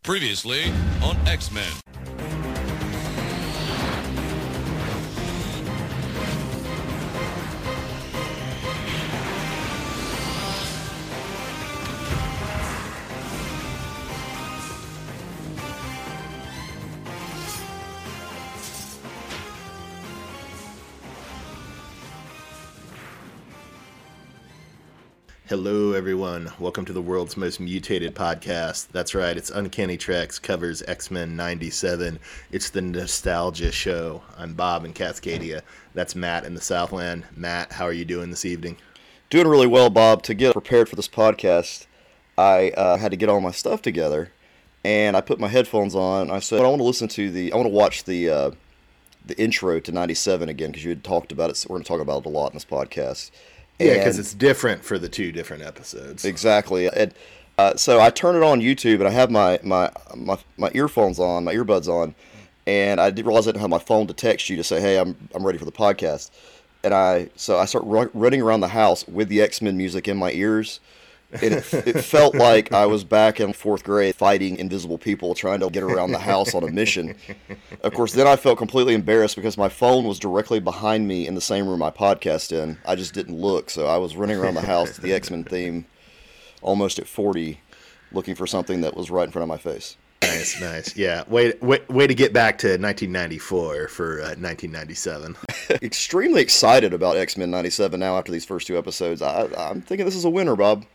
Previously on X-Men. Hello, everyone. Welcome to the world's most mutated podcast. That's right, it's Uncanny Treks, covers X-Men 97. It's the Nostalgia Show. I'm Bob in Cascadia. That's Matt in the Southland. Matt, how are you doing this evening? Doing really well, Bob. To get prepared for this podcast, I had to get all my stuff together, and I put my headphones on. I said, I want to watch the intro to 97 again, because you had talked about it. So we're going to talk about it a lot in this podcast. Yeah, because it's different for the two different episodes. Exactly. And so I turn it on YouTube, and I have my earphones on, my earbuds on, and I didn't realize I didn't have my phone to text you to say, hey, I'm ready for the podcast. And I start running around the house with the X-Men music in my ears, and it felt like I was back in 4th grade fighting invisible people trying to get around the house on a mission. Of course, then I felt completely embarrassed because my phone was directly behind me in the same room I podcast in. I just didn't look, so I was running around the house to the X-Men theme almost at 40, looking for something that was right in front of my face. Nice. Yeah, way to get back to 1994 for 1997. Extremely excited about X-Men 97 now after these first two episodes. I'm thinking this is a winner, Bob.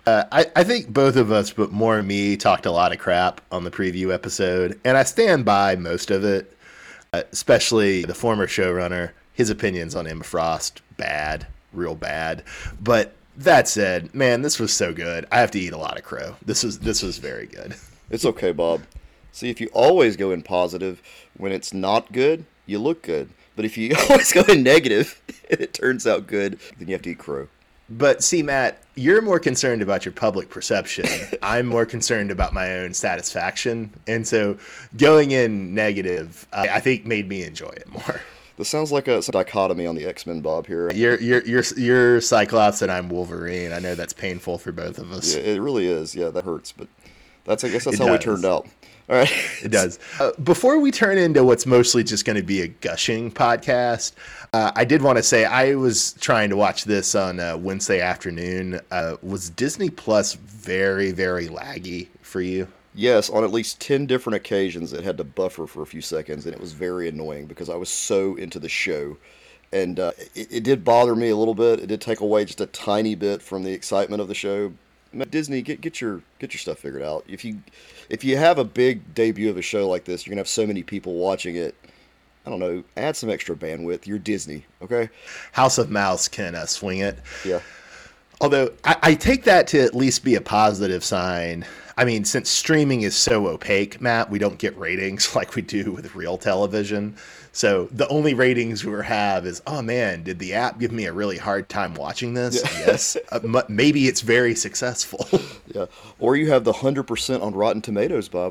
I think both of us, but more me, talked a lot of crap on the preview episode, and I stand by most of it, especially the former showrunner. His opinions on Emma Frost, bad, real bad. But that said, man, this was so good. I have to eat a lot of crow. This was very good. It's okay, Bob. See, if you always go in positive, when it's not good, you look good. But if you always go in negative, and it turns out good, then you have to eat crow. But see, Matt, you're more concerned about your public perception. I'm more concerned about my own satisfaction. And so going in negative, I think made me enjoy it more. This sounds like a dichotomy on the X-Men, Bob, here. You're Cyclops and I'm Wolverine. I know that's painful for both of us. Yeah, it really is. Yeah, that hurts. But I guess that's how we turned out. All right. It does. Before we turn into what's mostly just going to be a gushing podcast, I did want to say I was trying to watch this on Wednesday afternoon. Was Disney Plus very, very laggy for you? Yes, on at least 10 different occasions it had to buffer for a few seconds, and it was very annoying because I was so into the show. And it did bother me a little bit. It did take away just a tiny bit from the excitement of the show. Disney, get your stuff figured out. If you have a big debut of a show like this, you're gonna have so many people watching it. I don't know. Add some extra bandwidth. You're Disney, okay? House of Mouse can swing it. Yeah. Although I take that to at least be a positive sign. I mean, since streaming is so opaque, Matt, we don't get ratings like we do with real television. So the only ratings we have is, oh man, did the app give me a really hard time watching this? Yeah. Yes. Maybe it's very successful. Yeah. Or you have the 100% on Rotten Tomatoes, Bob.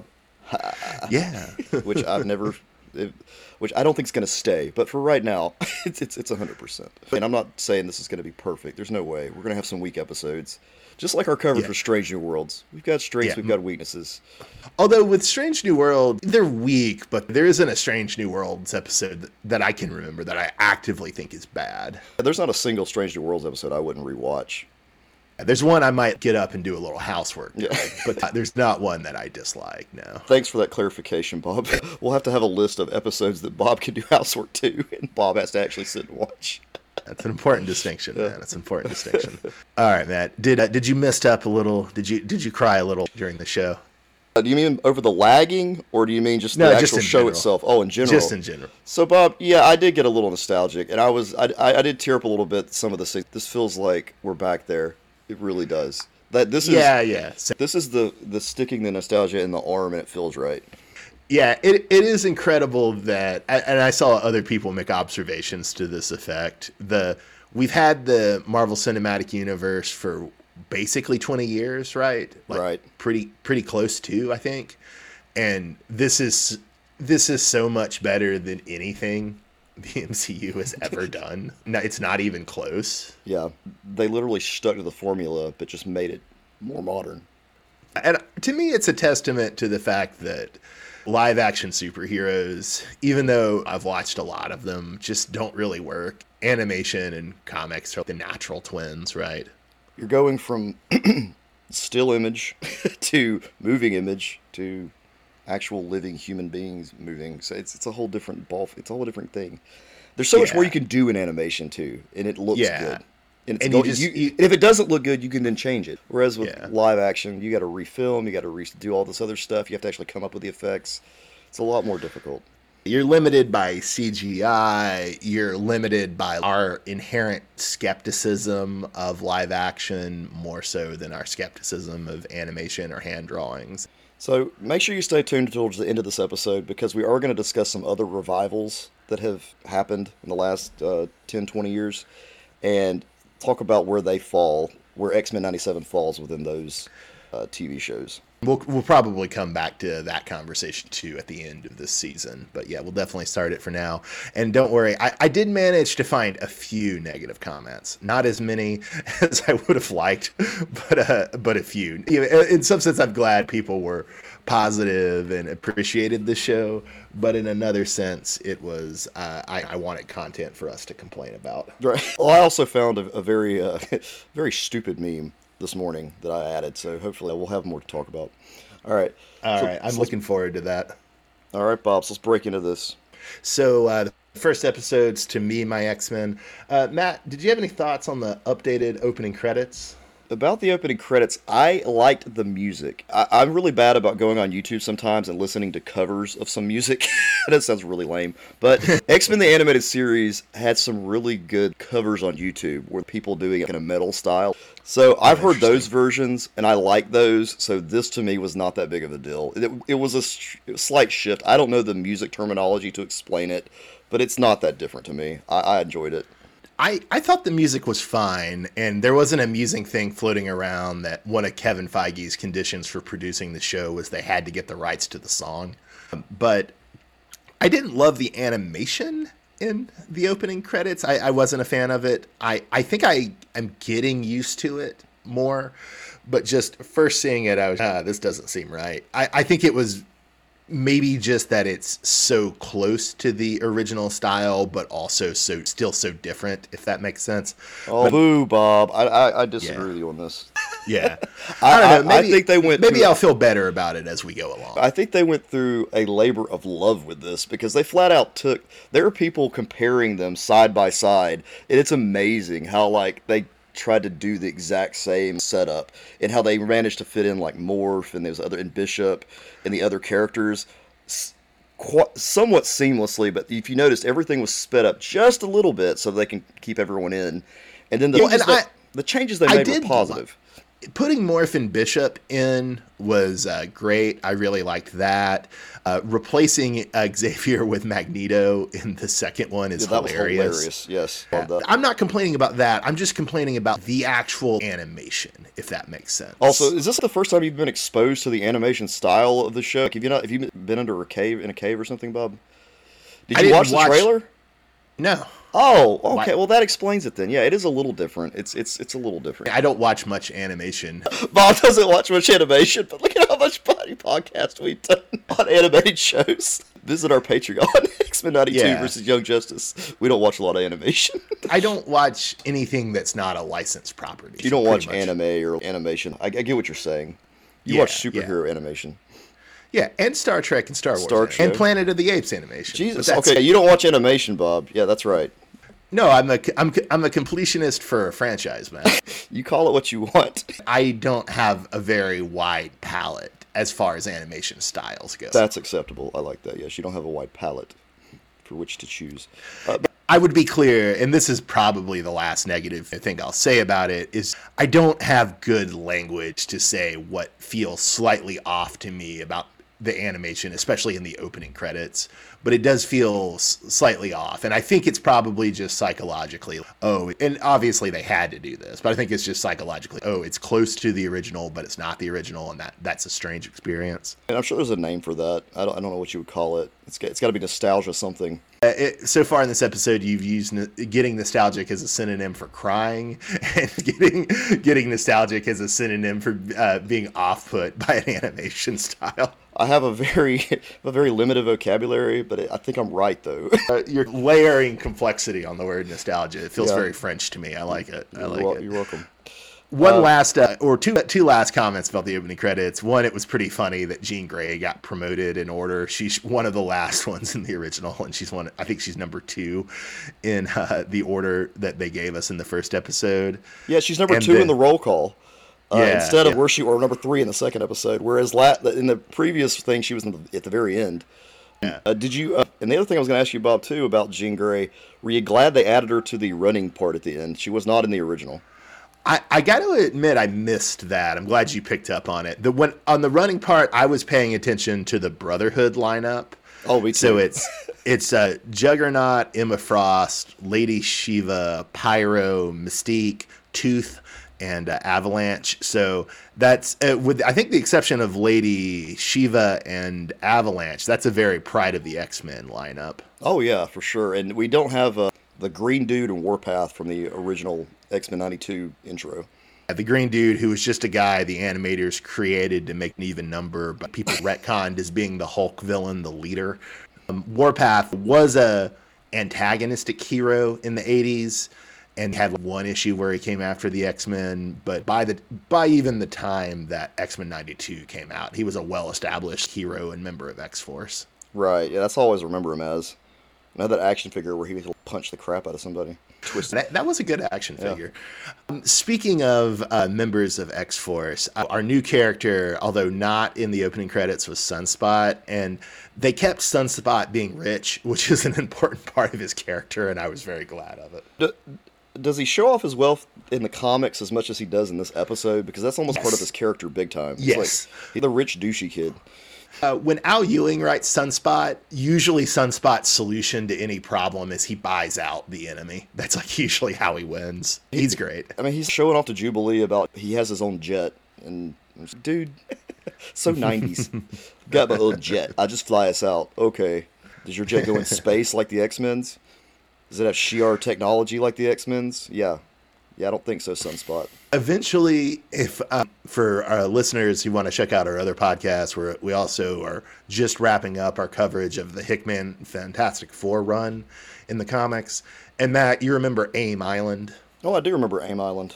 Yeah. Which I don't think is going to stay. But for right now, it's 100%. And I'm not saying this is going to be perfect. There's no way. We're going to have some weak episodes. Just like our coverage for Strange New Worlds. We've got strengths, we've got weaknesses. Although with Strange New World, they're weak, but there isn't a Strange New Worlds episode that I can remember that I actively think is bad. There's not a single Strange New Worlds episode I wouldn't rewatch. There's one I might get up and do a little housework, but there's not one that I dislike, no. Thanks for that clarification, Bob. We'll have to have a list of episodes that Bob can do housework to, and Bob has to actually sit and watch. That's an important distinction, man. That's an important distinction. All right, Matt. Did you mist up a little? Did you cry a little during the show? Do you mean over the lagging, or do you mean just the actual show general. itself? Oh, in general. Just in general. So, Bob, yeah, I did get a little nostalgic, and I did tear up a little bit. Some of the things. This feels like we're back there. It really does. This is the sticking the nostalgia in the arm, and it feels right. Yeah, it is incredible that, and I saw other people make observations to this effect. We've had the Marvel Cinematic Universe for basically 20 years, right? Right. Pretty close to, I think. And this is so much better than anything the MCU has ever done. No, it's not even close. Yeah, they literally stuck to the formula, but just made it more modern. And to me, it's a testament to the fact that live action superheroes, even though I've watched a lot of them, just don't really work. Animation and comics are the natural twins, right? You're going from still image to moving image to actual living human beings moving. So it's a whole different ball. It's a whole different thing. There's so much more you can do in animation too, and it looks good. And if it doesn't look good, you can then change it. Whereas with live action, you got to refilm, you got to redo all this other stuff. You have to actually come up with the effects. It's a lot more difficult. You're limited by CGI. You're limited by our inherent skepticism of live action more so than our skepticism of animation or hand drawings. So make sure you stay tuned towards the end of this episode because we are going to discuss some other revivals that have happened in the last 10, 20 years and talk about where they fall, where X-Men 97 falls within those TV shows. We'll probably come back to that conversation too at the end of this season. But yeah, we'll definitely start it for now. And don't worry, I did manage to find a few negative comments. Not as many as I would have liked, but a few. In some sense, I'm glad people were positive and appreciated the show. But in another sense, it was I wanted content for us to complain about. Right. Well, I also found a very very stupid meme this morning that I added, so hopefully we'll have more to talk about. All right. I'm looking forward to that. All right, Bob, so let's break into this. So the first episode's To Me, My X-Men. Matt, did you have any thoughts on the updated opening credits? About the opening credits, I liked the music. I'm really bad about going on YouTube sometimes and listening to covers of some music. That sounds really lame. But X-Men the Animated Series had some really good covers on YouTube where people doing it in a metal style. So I've heard those versions, and I like those. So this, to me, was not that big of a deal. It was a slight shift. I don't know the music terminology to explain it, but it's not that different to me. I enjoyed it. I thought the music was fine, and there was an amusing thing floating around that one of Kevin Feige's conditions for producing the show was they had to get the rights to the song. But I didn't love the animation in the opening credits. I wasn't a fan of it. I think I am getting used to it more, but just first seeing it, I was, this doesn't seem right. I think it was maybe just that it's so close to the original style, but also still so different, if that makes sense. Oh, boo, Bob. I disagree with you on this. Yeah. I don't know. Maybe, I think they went maybe I'll feel better about it as we go along. I think they went through a labor of love with this because they flat out there are people comparing them side by side, and it's amazing how, like, they tried to do the exact same setup and how they managed to fit in like Morph and Bishop and the other characters somewhat seamlessly. But if you noticed, everything was sped up just a little bit so they can keep everyone in. And then the changes they made were positive. Putting Morph and Bishop in was great. I really liked that. Replacing Xavier with Magneto in the second one is hilarious. Was hilarious. Yes. Yeah. I'm not complaining about that. I'm just complaining about the actual animation, if that makes sense. Also, is this the first time you've been exposed to the animation style of the show? Like, have you been under a cave or something, Bob? Did you watch the trailer? No. Oh, okay. Well, that explains it then. Yeah, it is a little different. It's a little different. I don't watch much animation. Bob doesn't watch much animation, but look at how much funny podcast we've done on animated shows. Visit our Patreon, X-Men 92 versus Young Justice. We don't watch a lot of animation. I don't watch anything that's not a licensed property. You don't watch anime or animation. I get what you're saying. You watch superhero animation. Yeah, and Star Trek and Star Wars. And Planet of the Apes animation. Jesus, okay, you don't watch animation, Bob. Yeah, that's right. No, I'm a completionist for a franchise, man. You call it what you want. I don't have a very wide palette as far as animation styles go. That's acceptable. I like that. Yes, you don't have a wide palette for which to choose. I would be clear, and this is probably the last negative thing I'll say about it, is I don't have good language to say what feels slightly off to me about the animation, especially in the opening credits, but it does feel slightly off. And I think it's probably just psychologically, and obviously they had to do this, but I think it's just psychologically, it's close to the original, but it's not the original, and that's a strange experience. And I'm sure there's a name for that. I don't know what you would call it. It's got to be nostalgia something. So far in this episode, you've used getting nostalgic as a synonym for crying, and getting nostalgic as a synonym for being off-put by an animation style. I have a very limited vocabulary, but I think I'm right, though. You're layering complexity on the word nostalgia. It feels very French to me. I like it. You're welcome. One last, or two last comments about the opening credits. One, it was pretty funny that Jean Grey got promoted in order. She's one of the last ones in the original, and I think she's number 2 in the order that they gave us in the first episode. Yeah, she's number 2 in the roll call. Instead of where she or number 3 in the second episode, whereas in the previous thing she was at the very end. Yeah. Did you? And the other thing I was going to ask you, Bob, too, about Jean Grey. Were you glad they added her to the running part at the end? She was not in the original. I got to admit, I missed that. I'm glad you picked up on it. On the running part, I was paying attention to the Brotherhood lineup. Oh, me too. So it's Juggernaut, Emma Frost, Lady Shiva, Pyro, Mystique, Tooth, and Avalanche. So that's with I think the exception of Lady Shiva and Avalanche. That's a very Pride of the X-Men lineup. Oh yeah, for sure. And we don't have the Green Dude and Warpath from the original X-Men 92 intro. The Green Dude, who was just a guy the animators created to make an even number, but people retconned as being the Hulk villain, the leader. Warpath was a antagonistic hero in the 80s and had one issue where he came after the X-Men, but by even the time that X-Men 92 came out, he was a well-established hero and member of X-Force. Right, yeah, that's all I always remember him as. Another action figure where he would punch the crap out of somebody. That was a good action figure. Yeah. Speaking of members of X-Force, our new character, although not in the opening credits, was Sunspot, and they kept Sunspot being rich, which is an important part of his character, and I was very glad of it. Does he show off his wealth in the comics as much as he does in this episode? Because that's almost part of his character big time. Yes. Like, he's the rich, douchey kid. When Al Ewing writes Sunspot, usually Sunspot's solution to any problem is he buys out the enemy. That's like usually how he wins. He's great. I mean, he's showing off to Jubilee about he has his own jet. And, dude, so 90s. Got my own jet. I just fly us out. Okay. Does your jet go in space like the X-Men's? Does it have Shi'ar technology like the X-Men's? Yeah. Yeah, I don't think so, Sunspot. Eventually, if for our listeners who want to check out our other podcasts, where we also are just wrapping up our coverage of the Hickman Fantastic Four run in the comics. And Matt, you remember AIM Island? Oh, I do remember AIM Island.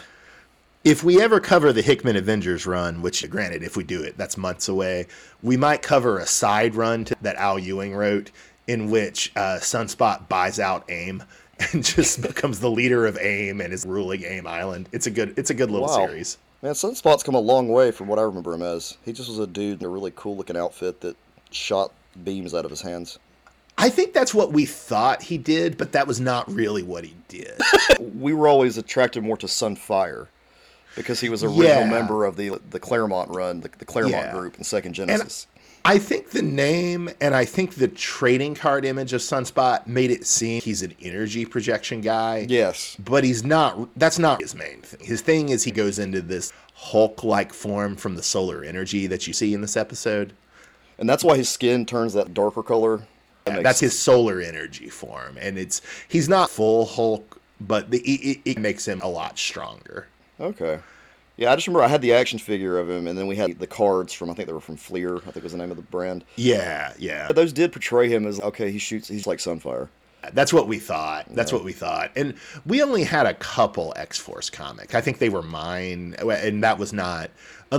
If we ever cover the Hickman Avengers run, which granted, if we do it, that's months away, we might cover a side run that Al Ewing wrote in which Sunspot buys out AIM and just becomes the leader of AIM and is ruling AIM Island. It's a good little series. Man, Sunspot's come a long way from what I remember him as. He just was a dude in a really cool looking outfit that shot beams out of his hands. I think that's what we thought he did, but that was not really what he did. We were always attracted more to Sunfire because he was a original member of the Claremont run, the Claremont group in Second Genesis. And I think the name and I think the trading card image of Sunspot made it seem he's an energy projection guy. Yes. But he's not. That's not his main thing. His thing is he goes into this Hulk-like form from the solar energy that you see in this episode. And that's why his skin turns that darker color. That's his solar energy form. And he's not full Hulk, but it makes him a lot stronger. Okay. Yeah, I just remember I had the action figure of him, and then we had the cards from, I think they were from Fleer, I think was the name of the brand. Yeah, yeah. But those did portray him as, okay, he's like Sunfire. That's what we thought. That's what we thought. And we only had a couple X-Force comics. I think they were mine, and that was not...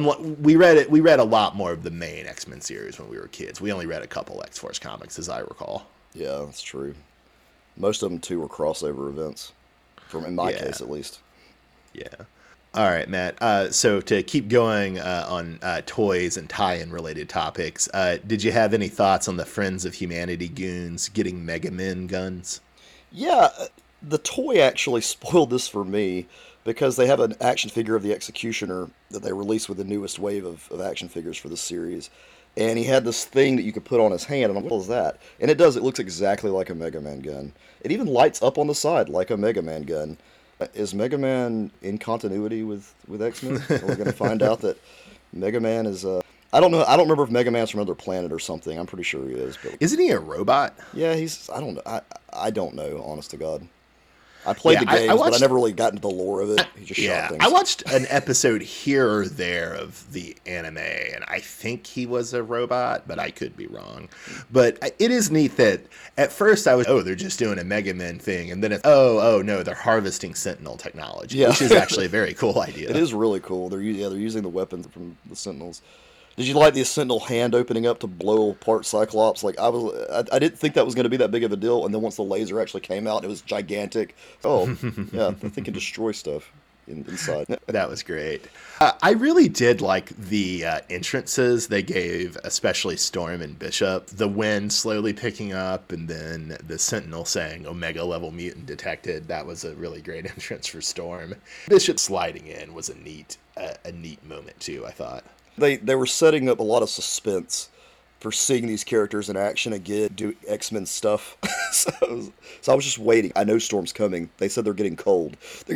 We read a lot more of the main X-Men series when we were kids. We only read a couple X-Force comics, as I recall. Yeah, that's true. Most of them, too, were crossover events, in my case, at least. Yeah. All right, Matt. So to keep going on toys and tie-in related topics, did you have any thoughts on the Friends of Humanity goons getting Mega Men guns? Yeah, the toy actually spoiled this for me because they have an action figure of the Executioner that they released with the newest wave of action figures for this series. and he had this thing that you could put on his hand, and I'm like, what is that? And it does. It looks exactly like a Mega Man gun. It even lights up on the side like a Mega Man gun. Is Mega Man in continuity with X-Men? Are we going to find out that Mega Man is... I don't know. I don't remember if Mega Man's from another planet or something. I'm pretty sure he is. But Isn't he a robot? yeah, he's... I don't know. I don't know, honest to God. I played the Yeah, games, but I never really got into the lore of it. He just shot things. I watched an episode here or there of the anime, and I think he was a robot, but I could be wrong. But it is neat that at first I was, they're just doing a Mega Man thing, and then it's, no, they're harvesting Sentinel technology, which is actually a very cool idea. It is really cool. They're using the weapons from the Sentinels. Did you like the Sentinel hand opening up to blow apart Cyclops? Like I didn't think that was going to be that big of a deal, and then once the laser actually came out, it was gigantic. Oh, yeah, that thing can destroy stuff inside. That was great. I really did like the entrances they gave, especially Storm and Bishop. The wind slowly picking up, and then the Sentinel saying Omega level mutant detected. That was a really great entrance for Storm. Bishop sliding in was a neat moment too, I thought. They were setting up a lot of suspense for seeing these characters in action again, do X-Men stuff. so I was just waiting. I know Storm's coming. They said they're getting cold.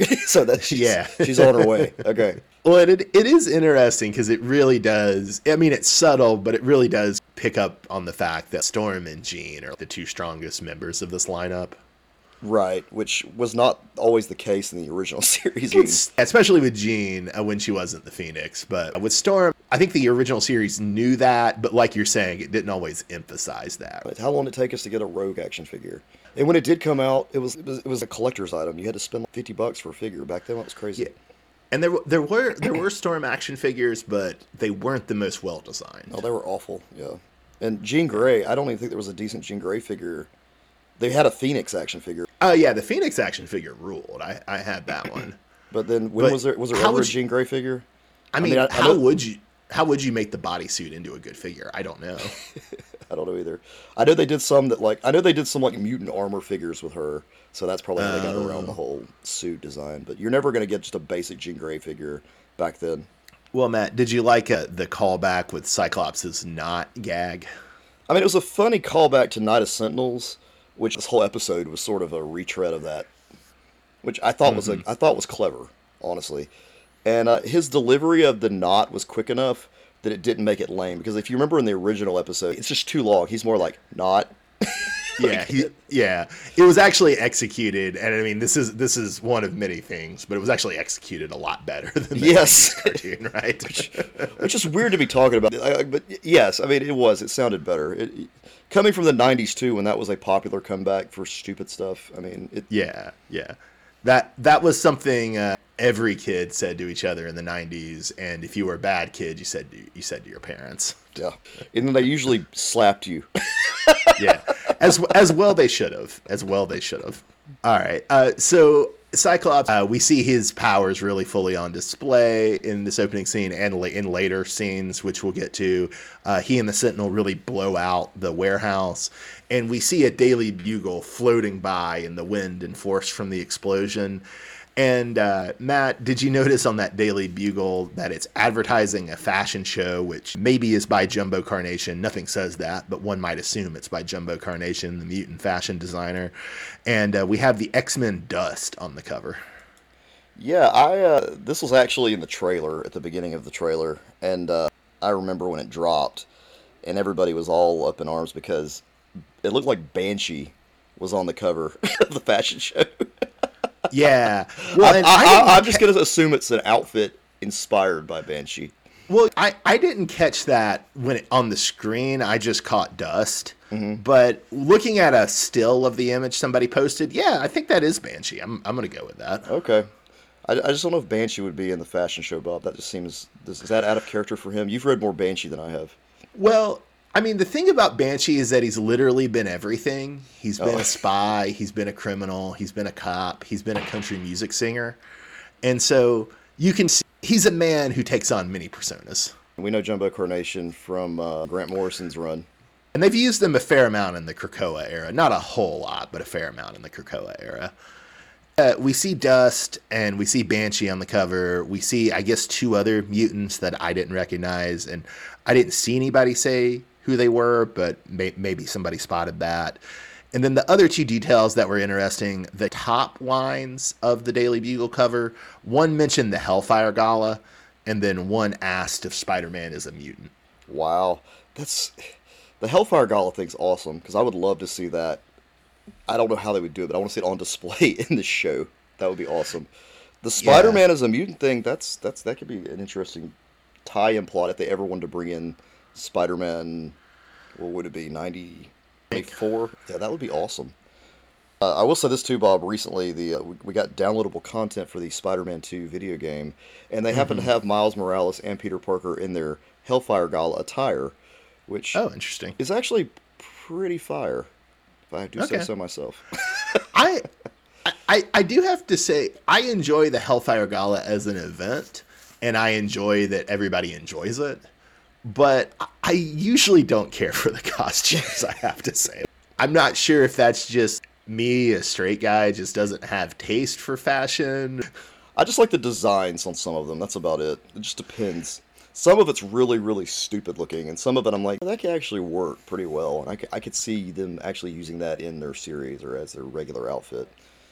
She's on her way. Okay. Well, it is interesting because it really does. I mean, it's subtle, but it really does pick up on the fact that Storm and Jean are the two strongest members of this lineup. Right, which was not always the case in the original series. Especially with Jean when she wasn't the Phoenix. But with Storm, I think the original series knew that, but like you're saying, it didn't always emphasize that. Right. How long did it take us to get a Rogue action figure? And when it did come out, it was a collector's item. You had to spend like $50 for a figure. Back then, it was crazy. Yeah. And there were Storm action figures, but they weren't the most well designed. No, they were awful. Yeah. And Jean Grey, I don't even think there was a decent Jean Grey figure. They had a Phoenix action figure. Oh yeah, the Phoenix action figure ruled. I had that one. But then was there ever a Jean Grey figure? I mean, how would you make the bodysuit into a good figure? I don't know. I don't know either. I know they did some mutant armor figures with her, so that's probably how they got around the whole suit design. But you're never going to get just a basic Jean Grey figure back then. Well, Matt, did you like the callback with Cyclops' knot gag? I mean, it was a funny callback to Night of Sentinels, which this whole episode was sort of a retread of that, which I thought was clever, honestly. And his delivery of the knot was quick enough that it didn't make it lame. Because if you remember in the original episode, it's just too long. He's more like knot. Yeah. It was actually executed, and I mean, this is one of many things, but it was actually executed a lot better than the cartoon, right? which is weird to be talking about. But yes, I mean, it was. It sounded better. Coming from the 90s, too, when that was a popular comeback for stupid stuff. I mean... Yeah. That was something every kid said to each other in the 90s, and if you were a bad kid, you said to your parents. Yeah. And then they usually slapped you. Yeah. As well they should have. All right. So... Cyclops, we see his powers really fully on display in this opening scene and in later scenes, which we'll get to. He and the Sentinel really blow out the warehouse, and we see a Daily Bugle floating by in the wind and force from the explosion. And Matt, did you notice on that Daily Bugle that it's advertising a fashion show, which maybe is by Jumbo Carnation? Nothing says that, but one might assume it's by Jumbo Carnation, the mutant fashion designer. And we have the X-Men dust on the cover. Yeah, this was actually in the trailer, at the beginning of the trailer. And I remember when it dropped, and everybody was all up in arms because it looked like Banshee was on the cover of the fashion show. Yeah. Well, I'm just going to assume it's an outfit inspired by Banshee. Well, I didn't catch that on the screen. I just caught dust. Mm-hmm. But looking at a still of the image somebody posted, yeah, I think that is Banshee. I'm going to go with that. Okay. I just don't know if Banshee would be in the fashion show, Bob. That just seems... Is that out of character for him? You've read more Banshee than I have. Well... I mean, the thing about Banshee is that he's literally been everything. He's been a spy, he's been a criminal, he's been a cop, he's been a country music singer. And so you can see he's a man who takes on many personas. We know Jumbo Carnation from Grant Morrison's run. And they've used them a fair amount in the Krakoa era. Not a whole lot, but a fair amount in the Krakoa era. We see Dust and we see Banshee on the cover. We see, I guess, two other mutants that I didn't recognize, and I didn't see anybody say who they were, but maybe somebody spotted that. And then the other two details that were interesting, the top lines of the Daily Bugle cover, one mentioned the Hellfire Gala, and then one asked if Spider-Man is a mutant. Wow. The Hellfire Gala thing's awesome, because I would love to see that. I don't know how they would do it, but I want to see it on display in the show. That would be awesome. The Spider-Man as a mutant thing, that could be an interesting tie-in plot if they ever wanted to bring in Spider-Man, what would it be, 94? Yeah, that would be awesome. I will say this too, Bob. Recently, we got downloadable content for the Spider-Man 2 video game, and they happen to have Miles Morales and Peter Parker in their Hellfire Gala attire, which interesting. is actually pretty fire, if I do say so myself. I do have to say, I enjoy the Hellfire Gala as an event, and I enjoy that everybody enjoys it, but I usually don't care for the costumes, I have to say. I'm not sure if that's just me, a straight guy, just doesn't have taste for fashion. I just like the designs on some of them, that's about it. It just depends. Some of it's really, really stupid looking, and some of it I'm like, that could actually work pretty well, and I could see them actually using that in their series or as their regular outfit.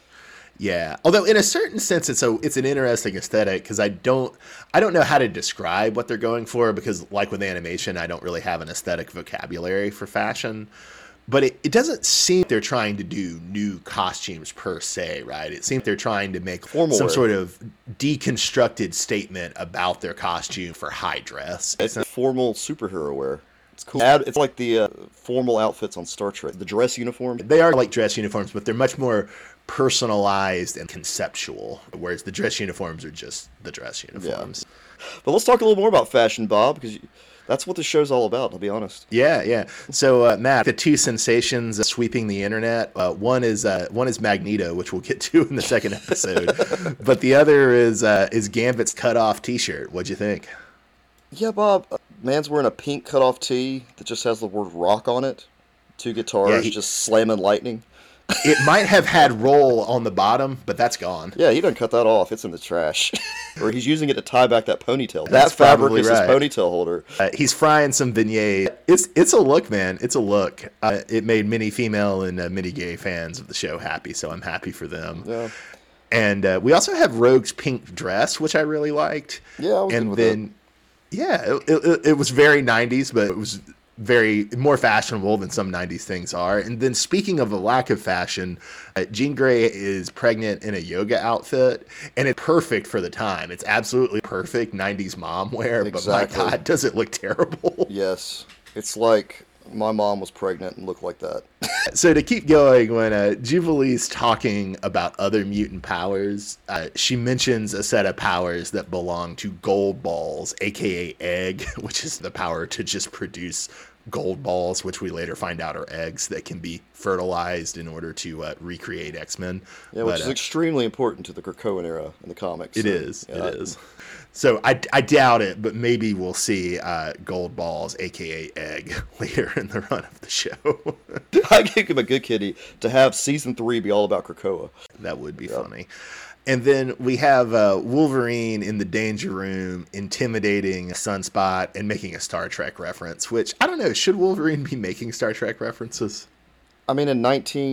Yeah, although in a certain sense, it's an interesting aesthetic, because I don't know how to describe what they're going for, because like with animation, I don't really have an aesthetic vocabulary for fashion. But it doesn't seem they're trying to do new costumes per se, right? It seems they're trying to make some sort of deconstructed statement about their costume for high dress. It's formal superhero wear. It's cool. It's like the formal outfits on Star Trek. The dress uniforms. They are like dress uniforms, but they're much more personalized and conceptual, whereas the dress uniforms are just the dress uniforms. Yeah. But let's talk a little more about fashion, Bob, because that's what the show's all about, I'll be honest. Yeah. So, Matt, the two sensations sweeping the internet, one is Magneto, which we'll get to in the second episode, but the other is Gambit's cutoff T-shirt. What'd you think? Yeah, Bob, man's wearing a pink cutoff tee that just has the word rock on it. Two guitars just slamming lightning. It might have had roll on the bottom, but that's gone. Yeah, he done cut that off. It's in the trash. Or he's using it to tie back that ponytail. That fabric is his ponytail holder. He's frying some beignets. It's a look, man. It's a look. It made many female and many gay fans of the show happy, so I'm happy for them. Yeah. And we also have Rogue's pink dress, which I really liked. Yeah, I was good with it. Yeah, it was very 90s, but it was very more fashionable than some 90s things are. And then speaking of a lack of fashion, Jean Grey is pregnant in a yoga outfit, and it's perfect for the time. It's absolutely perfect 90s mom wear, exactly. But my God, does it look terrible. Yes, it's like my mom was pregnant and looked like that. So to keep going, when Jubilee's talking about other mutant powers, she mentions a set of powers that belong to gold balls, aka egg, which is the power to just produce gold balls, which we later find out are eggs that can be fertilized in order to recreate X-Men. Yeah, which is extremely important to the Krakoan era in the comics. It is. So I doubt it, but maybe we'll see gold balls, aka egg, later in the run of the show. I think I'm a good kitty to have season 3 be all about Krakoa. That would be funny. And then we have Wolverine in the Danger Room intimidating Sunspot and making a Star Trek reference, which, I don't know, should Wolverine be making Star Trek references? I mean, in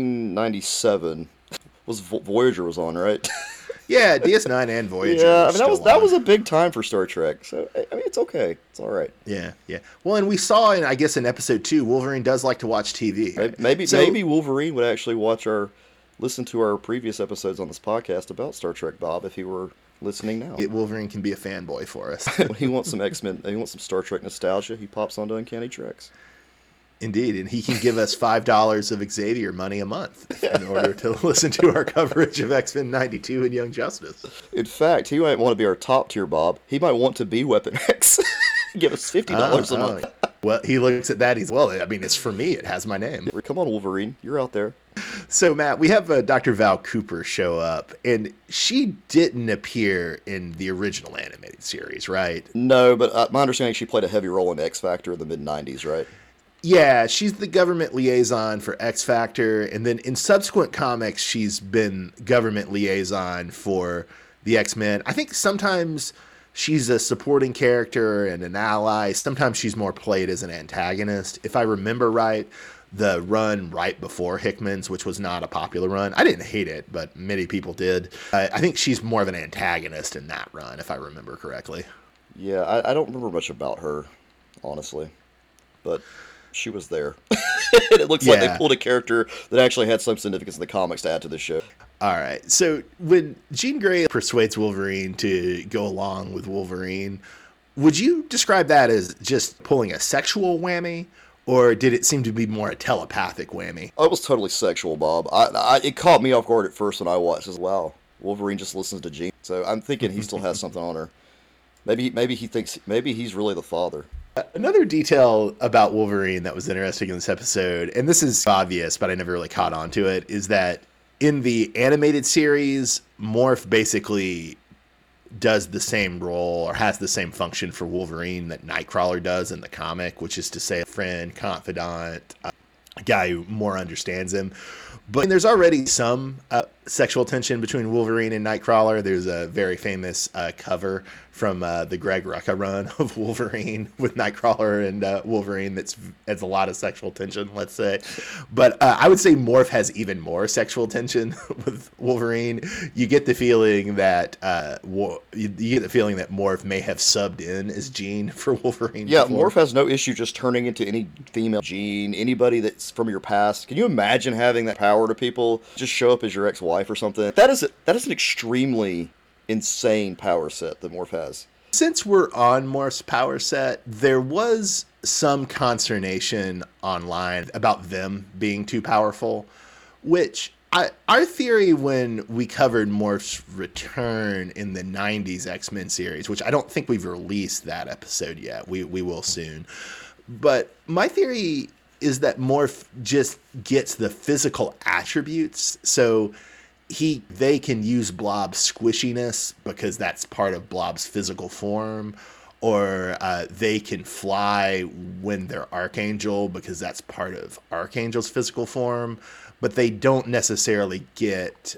1997, Voyager was on, right? Yeah, DS9 and Voyager. Yeah, I mean, that was a big time for Star Trek, so, I mean, it's okay. It's all right. Yeah. Well, and we saw, in episode 2, Wolverine does like to watch TV. Maybe Wolverine would actually listen to our previous episodes on this podcast about Star Trek, Bob, if he were listening now. Wolverine can be a fanboy for us. When he wants some X-Men, he wants some Star Trek nostalgia, he pops onto Uncanny Treks. Indeed, and he can give us $5 of Xavier money a month in order to listen to our coverage of X-Men 92 and Young Justice. In fact, he might want to be our top tier, Bob. He might want to be Weapon X. Give us $50 a month. Well, he looks at that. It's for me. It has my name. Come on, Wolverine. You're out there. So, Matt, we have Dr. Val Cooper show up, and she didn't appear in the original animated series, right? No, but my understanding, she played a heavy role in X Factor in the mid-90s, right? Yeah, she's the government liaison for X Factor, and then in subsequent comics, she's been government liaison for the X-Men. I think sometimes she's a supporting character and an ally. Sometimes she's more played as an antagonist. If I remember right, the run right before Hickman's, which was not a popular run, I didn't hate it, but many people did. I think she's more of an antagonist in that run, if I remember correctly. Yeah, I don't remember much about her, honestly, but she was there. And it looks like they pulled a character that actually had some significance in the comics to add to the show. All right. So when Jean Grey persuades Wolverine to go along with Wolverine, would you describe that as just pulling a sexual whammy, or did it seem to be more a telepathic whammy? Oh, it was totally sexual, Bob. It caught me off guard at first when I watched. It was, wow, Wolverine just listens to Jean. So I'm thinking he still has something on her. Maybe he thinks he's really the father. Another detail about Wolverine that was interesting in this episode, and this is obvious, but I never really caught on to it, is that in the animated series, Morph basically does the same role or has the same function for Wolverine that Nightcrawler does in the comic, which is to say a friend, confidant, a guy who more understands him. But there's already some sexual tension between Wolverine and Nightcrawler. There's a very famous cover from the Greg Rucka run of Wolverine with Nightcrawler and Wolverine that's a lot of sexual tension, let's say. But I would say Morph has even more sexual tension with Wolverine. You get the feeling that Morph may have subbed in as Jean for Wolverine. Yeah, before. Morph has no issue just turning into any female Jean, anybody that's from your past. Can you imagine having that power to people? Just show up as your ex-wife or something. That is an extremely insane power set that Morph has. Since we're on Morph's power set, there was some consternation online about them being too powerful, which our theory when we covered Morph's return in the 90s X-Men series, which I don't think we've released that episode yet. We will soon. But my theory is that Morph just gets the physical attributes. So they can use Blob's squishiness because that's part of Blob's physical form, or they can fly when they're Archangel because that's part of Archangel's physical form, but they don't necessarily get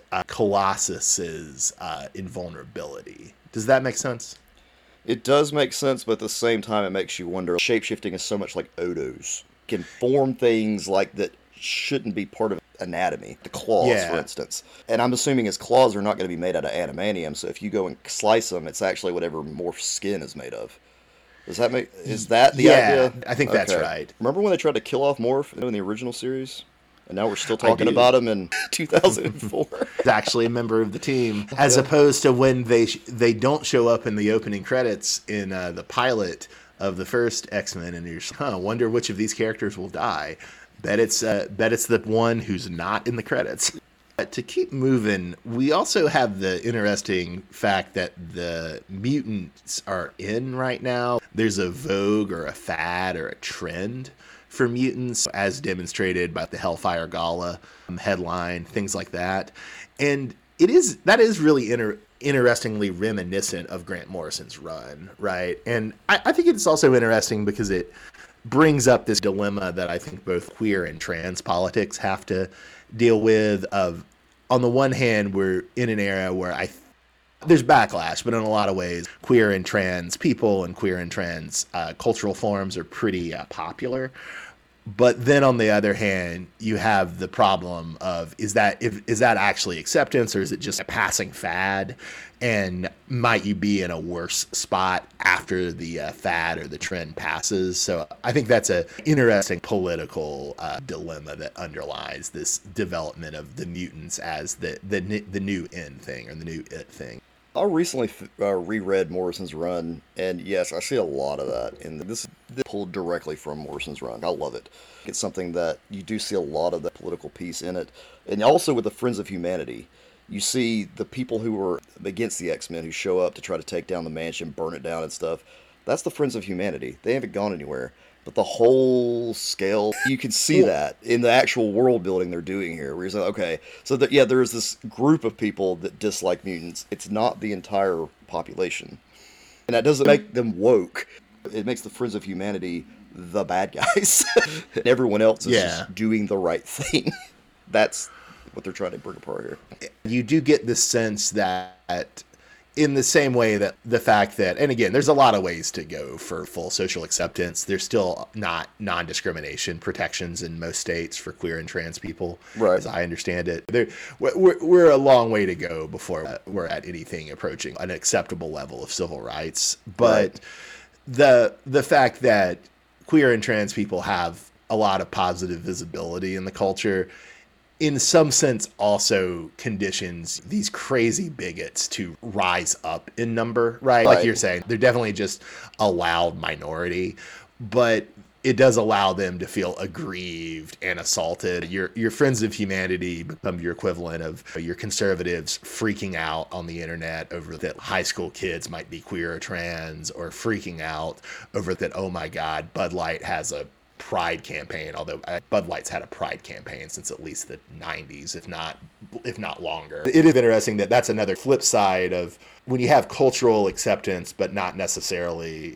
Colossus's invulnerability. Does that make sense? It does make sense, but at the same time, it makes you wonder. Shapeshifting is so much like Odo's. Can form things like that shouldn't be part of anatomy. The claws, for instance. And I'm assuming his claws are not going to be made out of adamantium, so if you go and slice them, it's actually whatever Morph's skin is made of. Is that the idea? I think that's right. Remember when they tried to kill off Morph in the original series? And now we're still talking about him in 2004. He's actually a member of the team, as opposed to when they don't show up in the opening credits in the pilot of the first X-Men, and you're just, wonder which of these characters will die. Bet it's the one who's not in the credits. To keep moving, we also have the interesting fact that the mutants are in right now. There's a vogue or a fad or a trend for mutants, as demonstrated by the Hellfire Gala headline, things like that. And that is really interestingly reminiscent of Grant Morrison's run, right? And I think it's also interesting because it brings up this dilemma that I think both queer and trans politics have to deal with. On the one hand, we're in an era where there's backlash, but in a lot of ways, queer and trans people and queer and trans cultural forms are pretty popular. But then on the other hand, you have the problem of is that actually acceptance, or is it just a passing fad? And might you be in a worse spot after the fad or the trend passes? So I think that's an interesting political dilemma that underlies this development of the mutants as the new in thing or the new it thing. I recently reread Morrison's run, and yes, I see a lot of that. And this pulled directly from Morrison's run. I love it. It's something that you do see a lot of the political piece in it. And also with the Friends of Humanity, you see the people who were against the X-Men who show up to try to take down the mansion, burn it down and stuff. That's the Friends of Humanity. They haven't gone anywhere. But the whole scale, you can see that in the actual world building they're doing here. Where you're saying, okay, so there's this group of people that dislike mutants. It's not the entire population. And that doesn't make them woke. It makes the Friends of Humanity the bad guys. And everyone else is just doing the right thing. That's what they're trying to bring apart here. You do get the sense that in the same way that the fact that, and again, there's a lot of ways to go for full social acceptance. There's still not non-discrimination protections in most states for queer and trans people, right, as I understand it. We're a long way to go before we're at anything approaching an acceptable level of civil rights. But the fact that queer and trans people have a lot of positive visibility in the culture, in some sense, also conditions these crazy bigots to rise up in number, right? Like you're saying, they're definitely just a loud minority, but it does allow them to feel aggrieved and assaulted. Your friends of humanity become your equivalent of your conservatives freaking out on the internet over that high school kids might be queer or trans, or freaking out over that, oh my God, Bud Light has a Pride campaign, although Bud Light's had a Pride campaign since at least the 90s, if not longer. It is interesting that that's another flip side of when you have cultural acceptance, but not necessarily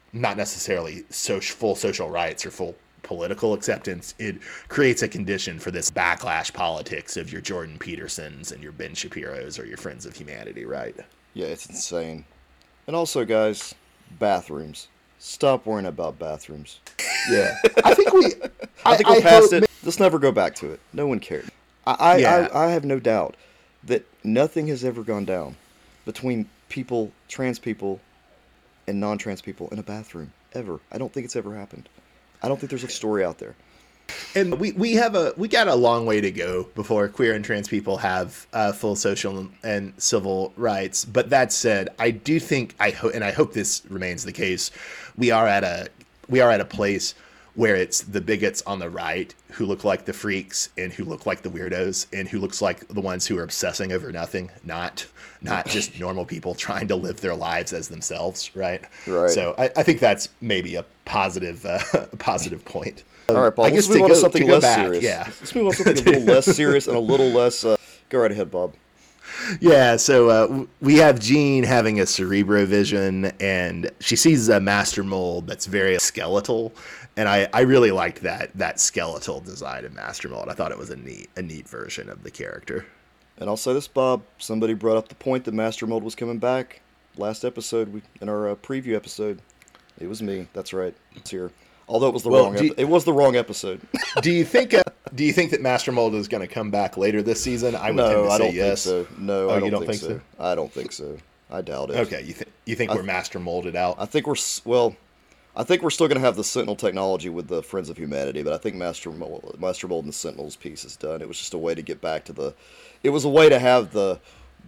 full social rights or full political acceptance. It creates a condition for this backlash politics of your Jordan Petersons and your Ben Shapiros or your Friends of Humanity, right? Yeah, it's insane. And also, guys, bathrooms. Stop worrying about bathrooms. Yeah. I think we're past it. Let's never go back to it. No one cared. I have no doubt that nothing has ever gone down between people, trans people, and non-trans people in a bathroom. Ever. I don't think it's ever happened. I don't think there's a story out there. And we got a long way to go before queer and trans people have full social and civil rights. But that said, I do think I hope this remains the case. We are at a place where it's the bigots on the right who look like the freaks and who look like the weirdos and who looks like the ones who are obsessing over nothing, not just normal people trying to live their lives as themselves, right? Right. So I think that's maybe a positive point. All right, Bob. Let's move on to something less serious. Yeah. Let's move on to something a little less serious and a little less. Go right ahead, Bob. Yeah, so we have Jean having a cerebrovision, and she sees a master mold that's very skeletal, and I really liked that skeletal design of master mold. I thought it was a neat version of the character. And I'll say this, Bob. Somebody brought up the point that master mold was coming back last episode, in our preview episode. It was me. That's right. It's here. Although it was the wrong episode. Do you think that Master Mold is going to come back later this season? I would tend to say yes. Think so. No, I don't think so. I don't think so. I doubt it. Okay, you think we're Master Molded out? I think we're still going to have the Sentinel technology with the Friends of Humanity, but I think Master Mold and the Sentinels piece is done. It was just a way to get back to it was a way to have the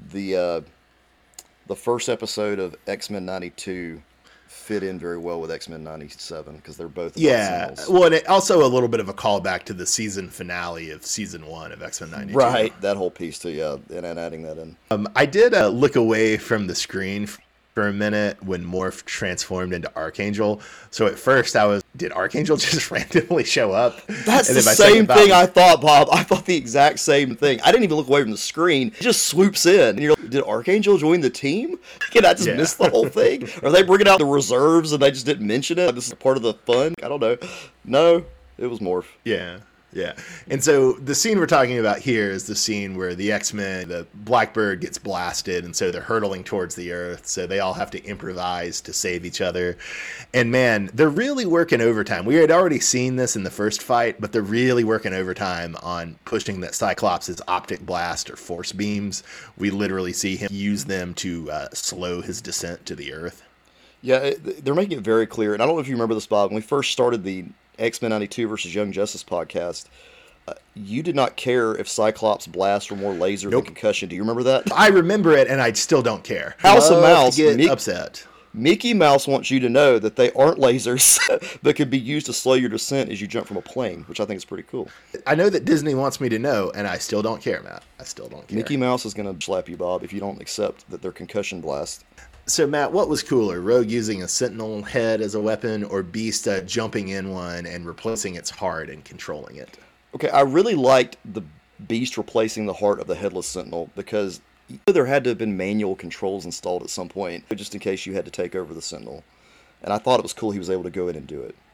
first episode of X-Men 92 fit in very well with X-Men 97 because they're both Sentinels. Well, and also a little bit of a callback to the season finale of season 1 of X-Men 92. Right, that whole piece too, yeah, and adding that in. I did look away from the screen for a minute when Morph transformed into Archangel. So at first did Archangel just randomly show up? That's the same thing I thought, Bob. I thought the exact same thing. I didn't even look away from the screen. He just swoops in. And you're like, did Archangel join the team? Can I just miss the whole thing? Are they bringing out the reserves and they just didn't mention it? This is part of the fun? I don't know. No, it was Morph. Yeah. Yeah. And so the scene we're talking about here is the scene where the X-Men, the Blackbird gets blasted, and so they're hurtling towards the Earth, so they all have to improvise to save each other. And man, they're really working overtime. We had already seen this in the first fight, but they're really working overtime on pushing that Cyclops' optic blast or force beams. We literally see him use them to slow his descent to the Earth. Yeah, they're making it very clear. And I don't know if you remember this, Bob. When we first started the X-Men 92 versus Young Justice podcast, you did not care if Cyclops blasts were more laser than concussion. Do you remember that? I remember it, and I still don't care. House of Mouse get upset. Mickey Mouse wants you to know that they aren't lasers, but can be used to slow your descent as you jump from a plane, which I think is pretty cool. I know that Disney wants me to know, and I still don't care, Matt. I still don't care. Mickey Mouse is going to slap you, Bob, if you don't accept that they're concussion blasts. So, Matt, what was cooler, Rogue using a Sentinel head as a weapon, or Beast jumping in one and replacing its heart and controlling it? Okay, I really liked the Beast replacing the heart of the Headless Sentinel, because there had to have been manual controls installed at some point, just in case you had to take over the Sentinel. And I thought it was cool he was able to go in and do it.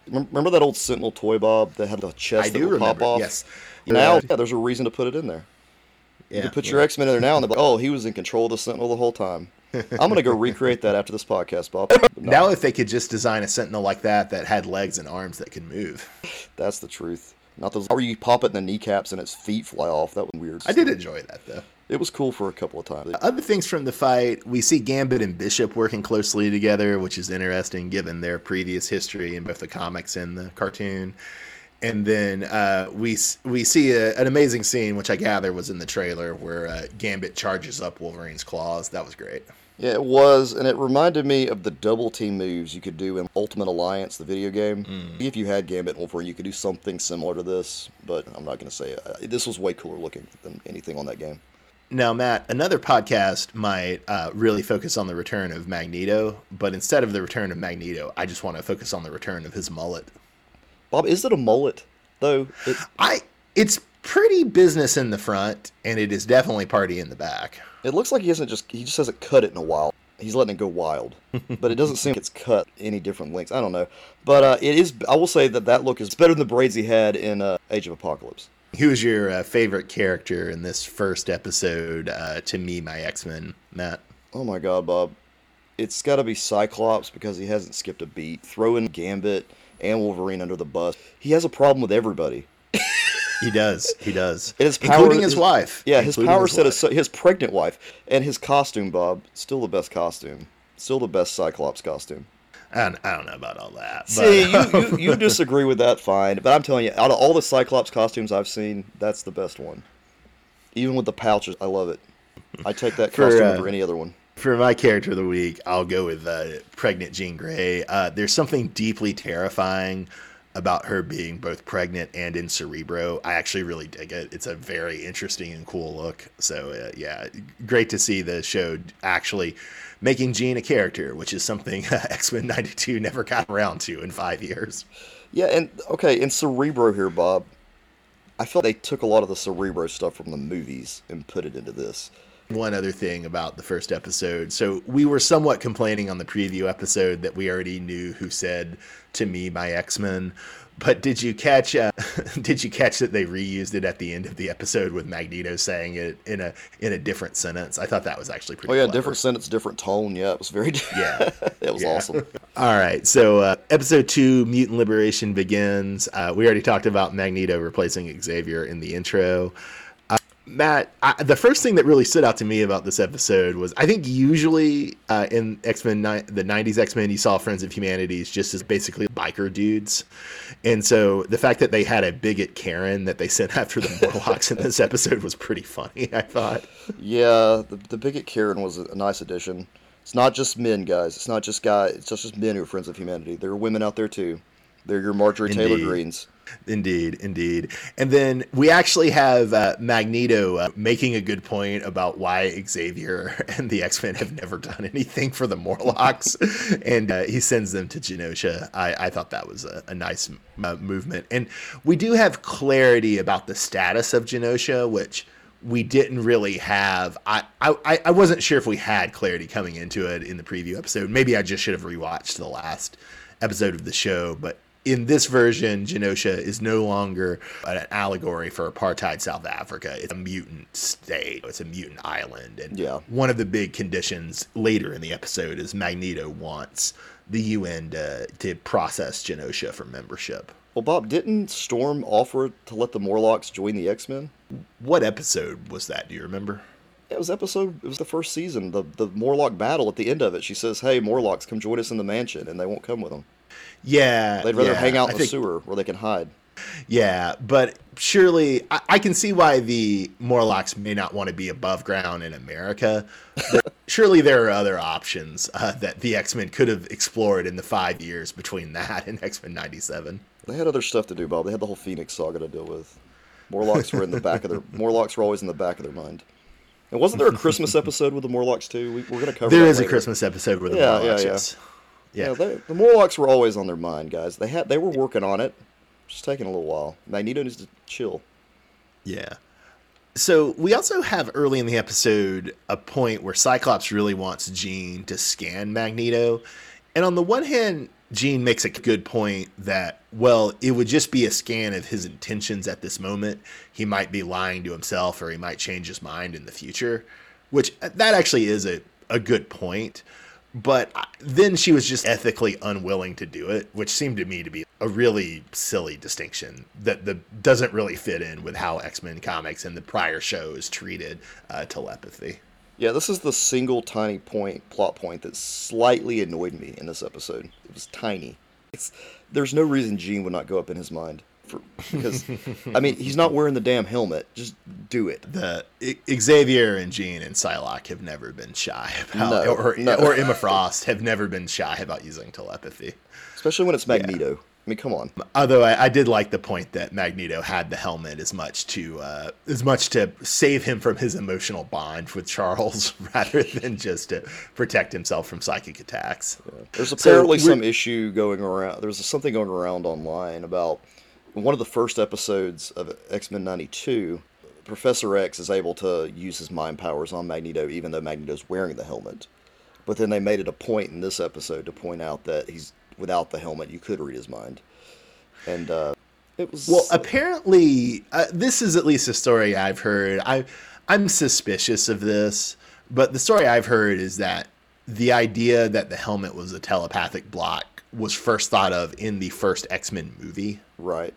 Remember that old Sentinel toy, Bob, that had the chest I that do would pop remember. off? Yes. Now, yeah, there's a reason to put it in there. You Yeah, can put your X-Men in there now, and they're like, oh, he was in control of the Sentinel the whole time. I'm gonna go recreate that after this podcast, Bob. No, Now, if they could just design a Sentinel like that had legs and arms that could move. that's the truth. Not those where you pop it in the kneecaps and its feet fly off. That was weird. I did enjoy that, though. It was cool for a couple of times. Other things from the fight, we see Gambit and Bishop working closely together, which is interesting given their previous history in both the comics and the cartoon. And then we see an amazing scene, which I gather was in the trailer, where Gambit charges up Wolverine's claws. That was great. Yeah, it was, and it reminded me of the double team moves you could do in Ultimate Alliance, the video game. If you had Gambit and Wolverine, you could do something similar to this, but I'm not going to say it. This was way cooler looking than anything on that game. Now, Matt, another podcast might really focus on the return of Magneto, but instead of the return of Magneto, I just want to focus on the return of his mullet. Bob, is it a mullet, though? It's pretty business in the front, and it is definitely party in the back. It looks like he just hasn't cut it in a while. He's letting it go wild, but it doesn't seem like it's cut any different lengths. I don't know, but it is. I will say that look is better than the braids he had in Age of Apocalypse. Who was your favorite character in this first episode? To me, my X-Men, Matt. Oh my God, Bob, it's got to be Cyclops because he hasn't skipped a beat. Throw in Gambit and Wolverine under the bus. He has a problem with everybody. He does. And his including his wife. Yeah, his Including power set wife. is his pregnant wife. And his costume, Bob, still the best costume. Still the best Cyclops costume. I don't know about all that. See, but, you disagree with that, fine. But I'm telling you, out of all the Cyclops costumes I've seen, that's the best one. Even with the pouches, I love it. I take that costume over any other one. For my character of the week, I'll go with pregnant Jean Grey. There's something deeply terrifying about her being both pregnant and in Cerebro. I actually really dig it. It's a very interesting and cool look. So, yeah, great to see the show actually making Jean a character, which is something X-Men 92 never got around to in 5 years. Yeah, and okay, in Cerebro here, Bob, I felt they took a lot of the Cerebro stuff from the movies and put it into this. One other thing about the first episode. So we were somewhat complaining on the preview episode that we already knew who said "to me, my X-Men." But did you catch that they reused it at the end of the episode with Magneto saying it in a different sentence? I thought that was actually pretty clever. Different sentence, different tone. Yeah, it was very Yeah. It was awesome. All right, so episode 2, Mutant Liberation begins. We already talked about Magneto replacing Xavier in the intro. Matt, the first thing that really stood out to me about this episode was I think usually in X-Men, the 90s X-Men, you saw Friends of Humanities just as basically biker dudes. And so the fact that they had a bigot Karen that they sent after the Morlocks in this episode was pretty funny, I thought. Yeah, the bigot Karen was a nice addition. It's not just men, guys. It's not just guys. It's just men who are Friends of Humanity. There are women out there, too. They're your Marjorie Taylor Greens. Indeed. And then we actually have Magneto making a good point about why Xavier and the X-Men have never done anything for the Morlocks, and he sends them to Genosha. I thought that was a nice movement. And we do have clarity about the status of Genosha, which we didn't really have. I wasn't sure if we had clarity coming into it in the preview episode. Maybe I just should have rewatched the last episode of the show, but in this version, Genosha is no longer an allegory for apartheid South Africa. It's a mutant state. It's a mutant island. And one of the big conditions later in the episode is Magneto wants the UN to process Genosha for membership. Well, Bob, didn't Storm offer to let the Morlocks join the X-Men? What episode was that? Do you remember? It was the first season, the Morlock battle at the end of it. She says, hey, Morlocks, come join us in the mansion, and they won't come with them. Yeah. They'd rather hang out in the sewer where they can hide. Yeah, but surely I can see why the Morlocks may not want to be above ground in America. But surely there are other options that the X-Men could have explored in the 5 years between that and X-Men 97. They had other stuff to do, Bob. They had the whole Phoenix saga to deal with. Morlocks were Morlocks were always in the back of their mind. And wasn't there a Christmas episode with the Morlocks too? We're going to cover. There that is later. A Christmas episode with the Morlocks. Yeah. The Morlocks were always on their mind, guys. They were working on it. Just taking a little while. Magneto needs to chill. Yeah. So we also have early in the episode a point where Cyclops really wants Jean to scan Magneto. And on the one hand, Gene makes a good point that, well, it would just be a scan of his intentions at this moment. He might be lying to himself, or he might change his mind in the future, which that actually is a good point. But then she was just ethically unwilling to do it, which seemed to me to be a really silly distinction that doesn't really fit in with how X-Men comics and the prior shows treated telepathy. Yeah, this is the single tiny plot point that slightly annoyed me in this episode. It was tiny. There's no reason Gene would not go up in his mind. Because, I mean, he's not wearing the damn helmet. Just do it. Xavier and Jean and Psylocke have never been shy about, No. or Emma Frost have never been shy about using telepathy. Especially when it's Magneto. Yeah. I mean, come on. Although I did like the point that Magneto had the helmet as much to save him from his emotional bond with Charles rather than just to protect himself from psychic attacks. Yeah. There's apparently some issue going around. There's something going around online about one of the first episodes of X-Men 92. Professor X is able to use his mind powers on Magneto even though Magneto's wearing the helmet. But then they made it a point in this episode to point out that he's without the helmet, you could read his mind. And it was... Well, apparently, this is at least a story I've heard. I'm suspicious of this, but the story I've heard is that the idea that the helmet was a telepathic block was first thought of in the first X-Men movie. Right.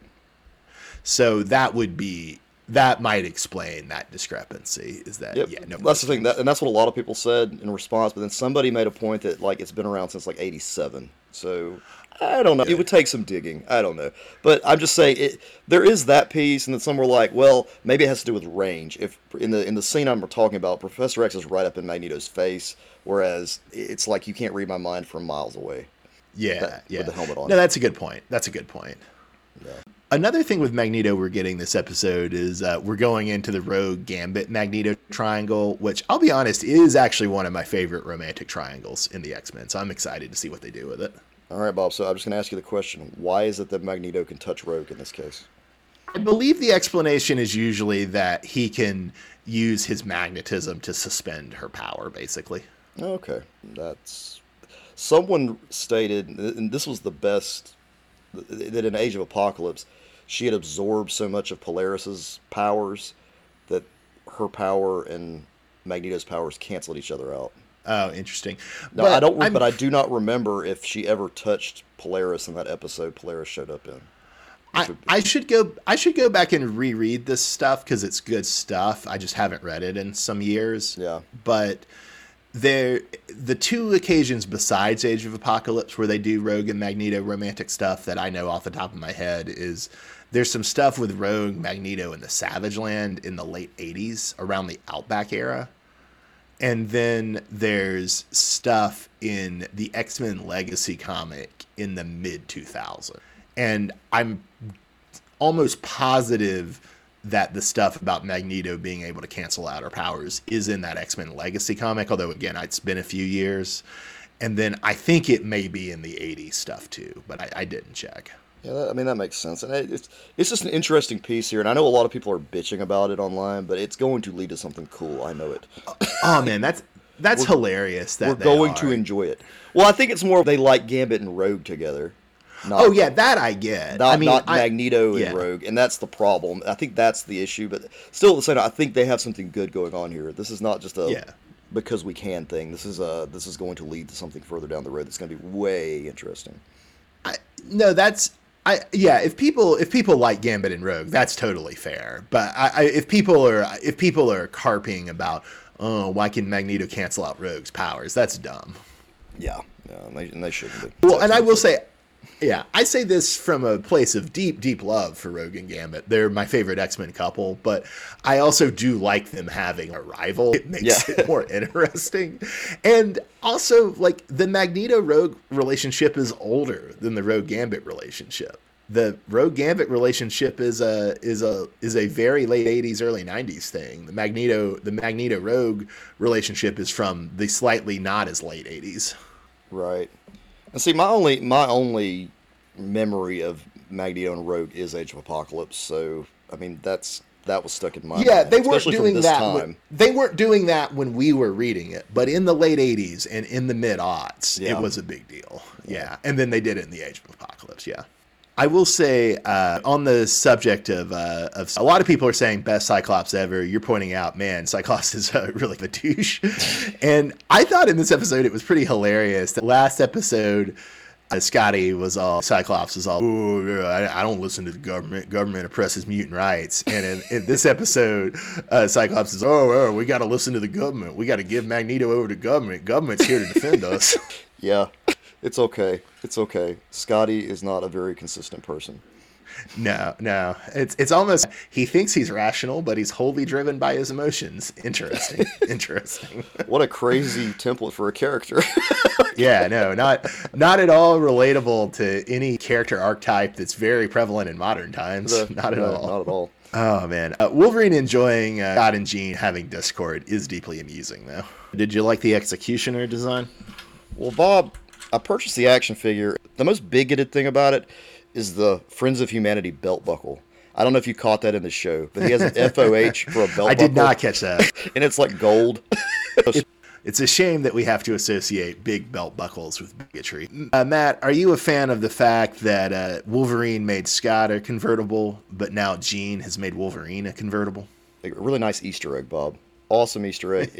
So that might explain that discrepancy. Is that, yep. Yeah, no. That's the thing, and that's what a lot of people said in response, but then somebody made a point that, like, it's been around since, like, 87. So, I don't know. It would take some digging. I don't know. But I'm just saying, there is that piece, and then some were like, well, maybe it has to do with range. If in the scene I'm talking about, Professor X is right up in Magneto's face, whereas it's like you can't read my mind from miles away. Yeah. With the helmet on. No, that's a good point. Yeah. Another thing with Magneto we're getting this episode is we're going into the Rogue Gambit Magneto triangle, which I'll be honest is actually one of my favorite romantic triangles in the X-Men. So I'm excited to see what they do with it. All right, Bob. So I'm just going to ask you the question. Why is it that Magneto can touch Rogue in this case? I believe the explanation is usually that he can use his magnetism to suspend her power, basically. Okay. Someone stated, and this was the best, that in Age of Apocalypse, she had absorbed so much of Polaris's powers that her power and Magneto's powers canceled each other out. Oh, interesting. No, but I do not remember if she ever touched Polaris in that episode Polaris showed up in. I should go back and reread this stuff because it's good stuff. I just haven't read it in some years. Yeah. But the two occasions besides Age of Apocalypse where they do Rogue and Magneto romantic stuff that I know off the top of my head is there's some stuff with Rogue, Magneto, and the Savage Land in the late 80s around the Outback era. And then there's stuff in the X-Men Legacy comic in the mid-2000s. And I'm almost positive that the stuff about Magneto being able to cancel out her powers is in that X-Men Legacy comic, although, again, it's been a few years. And then I think it may be in the 80s stuff, too, but I didn't check. Yeah, that makes sense. And it's just an interesting piece here, and I know a lot of people are bitching about it online, but it's going to lead to something cool. I know it. Oh, man, that's hilarious. We're going to enjoy it. Well, I think it's more they like Gambit and Rogue together. That I get. Not Magneto and Rogue, and that's the problem. I think that's the issue, but still at the same time, I think they have something good going on here. This is not just because we can thing. This is going to lead to something further down the road that's going to be way interesting. If people like Gambit and Rogue, that's totally fair. But if people are carping about, why can Magneto cancel out Rogue's powers? That's dumb. Yeah, and they shouldn't be. Well, and I will say, I say this from a place of deep, deep love for Rogue and Gambit. They're my favorite X-Men couple, but I also do like them having a rival. It makes it more interesting. And also, like, the Magneto-Rogue relationship is older than the Rogue-Gambit relationship. The Rogue-Gambit relationship is a very late 80s, early 90s thing. The Magneto-Rogue relationship is from the slightly not as late 80s. Right. And see, my only memory of Magneto and Rogue is Age of Apocalypse. So, I mean, that's that was stuck in my Yeah, mind. they weren't especially from doing this that. time. They weren't doing that when we were reading it, but in the late '80s and in the mid-aughts, Yeah. it was a big deal. Yeah, and then they did it in the Age of Apocalypse. Yeah, I will say on the subject of a lot of people are saying best Cyclops ever. You're pointing out, man, Cyclops is really the douche, and I thought in this episode it was pretty hilarious. The last episode. Scotty was all, Cyclops was all, ooh, I don't listen to the government. Government oppresses mutant rights. And in this episode, Cyclops is, oh, we got to listen to the government. We got to give Magneto over to government. Government's here to defend us. Yeah, it's okay. It's okay. Scotty is not a very consistent person. No. It's almost, he thinks he's rational, but he's wholly driven by his emotions. Interesting. What a crazy template for a character. Yeah, no, not at all relatable to any character archetype that's very prevalent in modern times. Not at all. Not at all. Oh, man. Wolverine enjoying Scott and Jean having discord is deeply amusing, though. Did you like the Executioner design? Well, Bob, I purchased the action figure. The most bigoted thing about it is the Friends of Humanity belt buckle. I don't know if you caught that in the show, but he has an FOH for a belt buckle. I did not catch that. And it's like gold. It's a shame that we have to associate big belt buckles with bigotry. Matt, are you a fan of the fact that Wolverine made Scott a convertible, but now Jean has made Wolverine a convertible? A really nice Easter egg, Bob. Awesome Easter egg.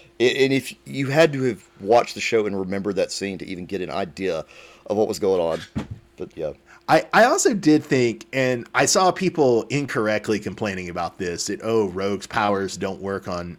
If you had to have watched the show and remembered that scene to even get an idea of what was going on. But yeah. I also did think, and I saw people incorrectly complaining about this, that Rogue's powers don't work on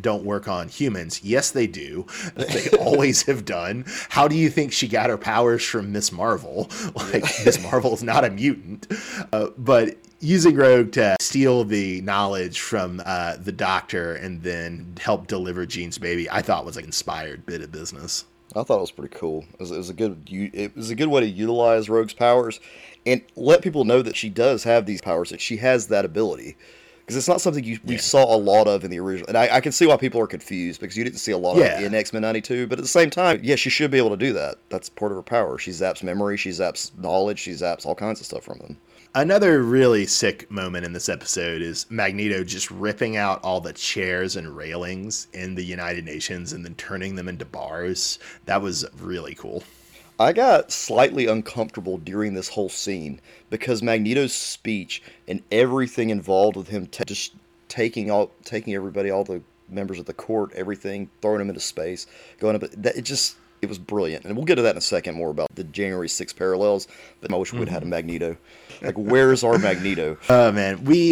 humans. Yes, they do. They always have done. How do you think she got her powers from Miss Marvel? Like, Miss Marvel is not a mutant, but using Rogue to steal the knowledge from the Doctor and then help deliver Jean's baby, I thought was an inspired bit of business. I thought it was pretty cool. It was a good way to utilize Rogue's powers and let people know that she does have these powers, that she has that ability. Because it's not something we saw a lot of in the original. And I can see why people are confused, because you didn't see a lot of it in X-Men 92. But at the same time, yeah, she should be able to do that. That's part of her power. She zaps memory, she zaps knowledge, she zaps all kinds of stuff from them. Another really sick moment in this episode is Magneto just ripping out all the chairs and railings in the United Nations and then turning them into bars. That was really cool. I got slightly uncomfortable during this whole scene because Magneto's speech and everything involved with him just taking everybody, all the members of the court, everything, throwing them into space, going up. It was brilliant. And we'll get to that in a second, more about the January 6 parallels. But I wish we'd had a Magneto. Like, where's our Magneto? Oh man, we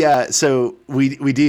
do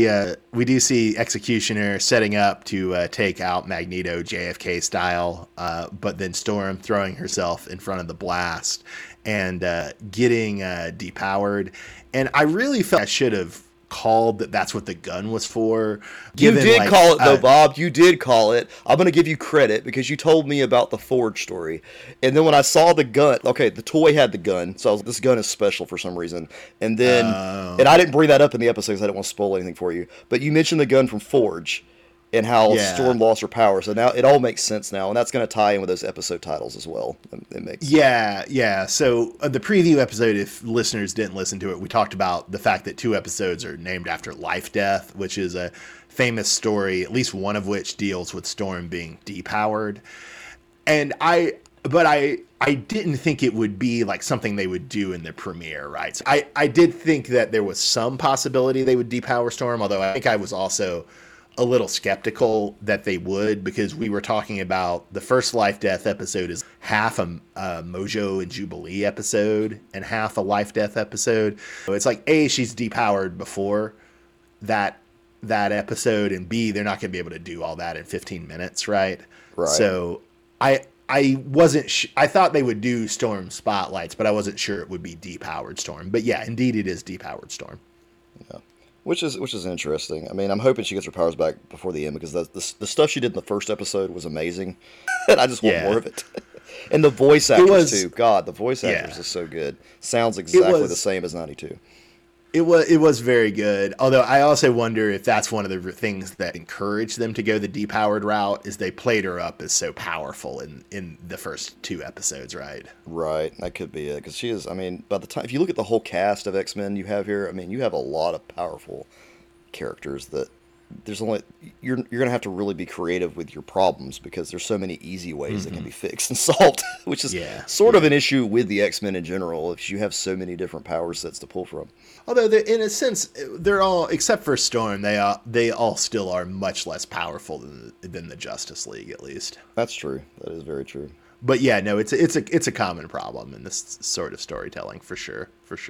see Executioner setting up to take out Magneto JFK style, but then Storm throwing herself in front of the blast and getting depowered. And I really felt I should have called that's what the gun was for. You did call it though, Bob. You did call it. I'm going to give you credit because you told me about the Forge story. And then when I saw the gun, okay, the toy had the gun. So I was like, this gun is special for some reason. And then, and I didn't bring that up in the episode because I didn't want to spoil anything for you. But you mentioned the gun from Forge and how Storm lost her power. So now it all makes sense now. And that's going to tie in with those episode titles as well. It makes sense. Yeah. So the preview episode, if listeners didn't listen to it, we talked about the fact that 2 episodes are named after Life Death, which is a famous story, at least one of which deals with Storm being depowered. And I didn't think it would be like something they would do in the premiere, right? So I did think that there was some possibility they would depower Storm, although I think I was also a little skeptical that they would, because we were talking about the first Life Death episode is half a Mojo and Jubilee episode and half a Life Death episode. So it's like, A, she's depowered before that episode, and B, they're not going to be able to do all that in 15 minutes, right? So I wasn't I thought they would do Storm spotlights, but I wasn't sure it would be depowered Storm. But yeah, indeed it is depowered Storm. Yeah. Which is interesting. I mean, I'm hoping she gets her powers back before the end, because the stuff she did in the first episode was amazing. And I just want more of it. And the voice actors too. God, the voice actors is so good. Sounds exactly the same as 92. It was very good. Although I also wonder if that's one of the things that encouraged them to go the depowered route is they played her up as so powerful in the first 2 episodes, right? Right, that could be it. Because she is, I mean, by the time, if you look at the whole cast of X-Men you have here, I mean, you have a lot of powerful characters that there's only, you're going to have to really be creative with your problems because there's so many easy ways that can be fixed and solved, which is sort of an issue with the X-Men in general if you have so many different power sets to pull from. Although in a sense, they're all, except for Storm, they all still are much less powerful than the Justice League, at least. That's true. That is very true. But yeah, no, it's a common problem in this sort of storytelling, for sure.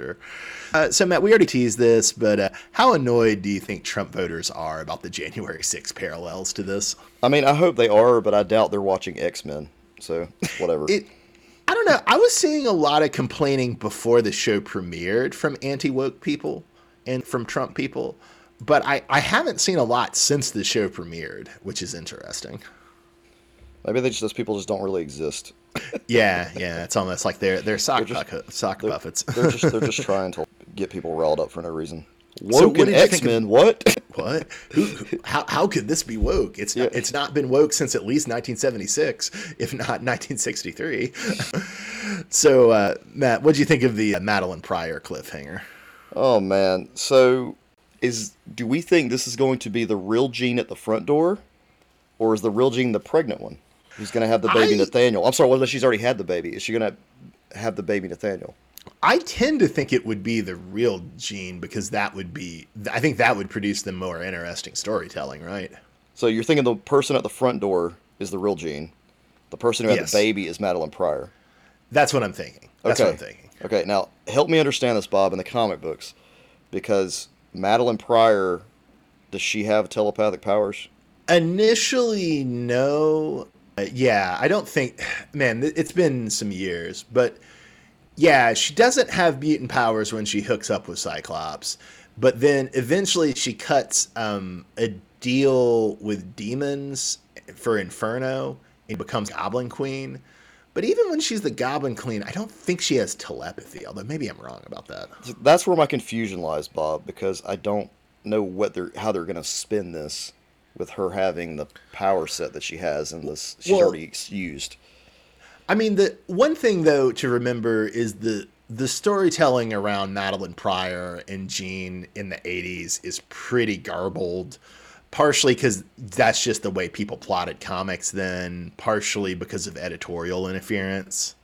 So Matt, we already teased this, but how annoyed do you think Trump voters are about the January 6th parallels to this? I mean, I hope they are, but I doubt they're watching X-Men, so whatever. I don't know. I was seeing a lot of complaining before the show premiered from anti-woke people and from Trump people, but I haven't seen a lot since the show premiered, which is interesting. Maybe those people just don't really exist. Yeah, it's almost like they're sock puppets. They're just trying to get people riled up for no reason. So Woke and X-Men, what? What? How could this be woke? It's not been woke since at least 1976, if not 1963. So, Matt, what do you think of the Madeline Pryor cliffhanger? Oh man, so do we think this is going to be the real Jean at the front door, or is the real Jean the pregnant one who's going to have the baby Nathaniel? I'm sorry, well, she's already had the baby. Is she going to have the baby Nathaniel? I tend to think it would be the real Jean because I think that would produce the more interesting storytelling, right? So you're thinking the person at the front door is the real Jean. The person who had the baby is Madeline Pryor. That's what I'm thinking. Okay, now help me understand this, Bob, in the comic books. Because Madeline Pryor, does she have telepathic powers? Initially, no. Yeah, I don't think... Man, it's been some years, but... Yeah, she doesn't have mutant powers when she hooks up with Cyclops, but then eventually she cuts a deal with demons for Inferno and becomes Goblin Queen. But even when she's the Goblin Queen, I don't think she has telepathy, although maybe I'm wrong about that. That's where my confusion lies, Bob, because I don't know how they're going to spin this with her having the power set that she has and this she's already used. I mean, the one thing, though, to remember is the storytelling around Madeline Pryor and Jean in the 80s is pretty garbled, partially because that's just the way people plotted comics then, partially because of editorial interference.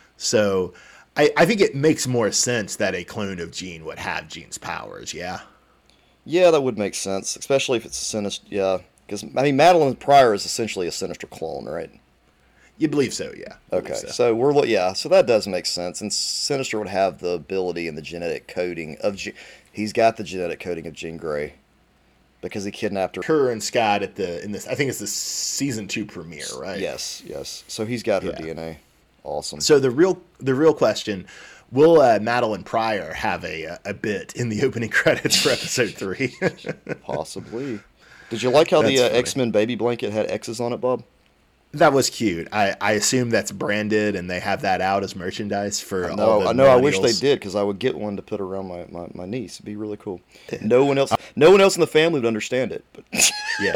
So I think it makes more sense that a clone of Jean would have Jean's powers, yeah? Yeah, that would make sense, especially if it's a Sinister, yeah. Because, I mean, Madeline Pryor is essentially a Sinister clone, right? You believe so, yeah. Okay, so so that does make sense, and Sinister would have the ability and the genetic coding of he's got the genetic coding of Jean Grey because he kidnapped her and Scott in this. I think it's the season 2 premiere, right? Yes. So he's got her DNA. Awesome. So the real question: will Madeline Pryor have a bit in the opening credits for episode 3? Possibly. Did you like how the X-Men baby blanket had X's on it, Bob? That was cute. I assume that's branded and they have that out as merchandise for all the I wish they did because I would get one to put around my niece. It'd be really cool. No one else in the family would understand it. But yeah.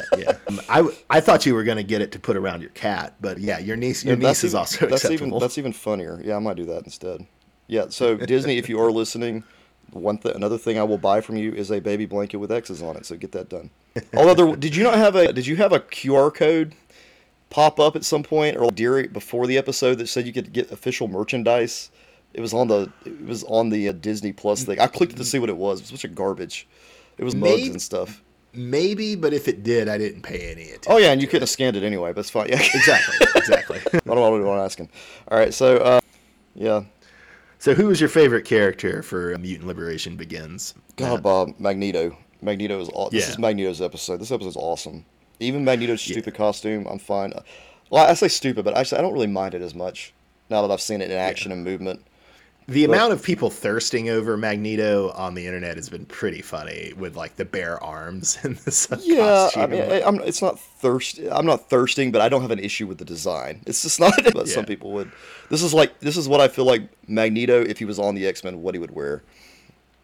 I thought you were going to get it to put around your cat, but yeah, your niece is also acceptable. That's even funnier. Yeah, I might do that instead. Yeah, so Disney, if you are listening, another thing I will buy from you is a baby blanket with X's on it. So get that done. Although, did you have a QR code pop up at some point or before the episode that said you could get official merchandise? It was on the Disney Plus thing. I clicked it to see what it was. It was a bunch of garbage. It was mugs and stuff. Maybe, but if it did, I didn't pay any attention. Oh yeah, and you couldn't have scanned it anyway. But it's fine. Yeah, exactly. I don't know what I'm asking. All right, so yeah. So who was your favorite character for Mutant Liberation Begins? God, Bob, Magneto. Magneto is awesome. This is Magneto's episode. This episode is awesome. Even Magneto's stupid costume, I'm fine. Well, I say stupid, but actually I don't really mind it as much now that I've seen it in action and movement. The amount of people thirsting over Magneto on the internet has been pretty funny with like the bare arms and the costume. I mean, it's not I'm not thirsting, but I don't have an issue with the design. It's just not. But some people would. This is what I feel like Magneto, if he was on the X-Men, what he would wear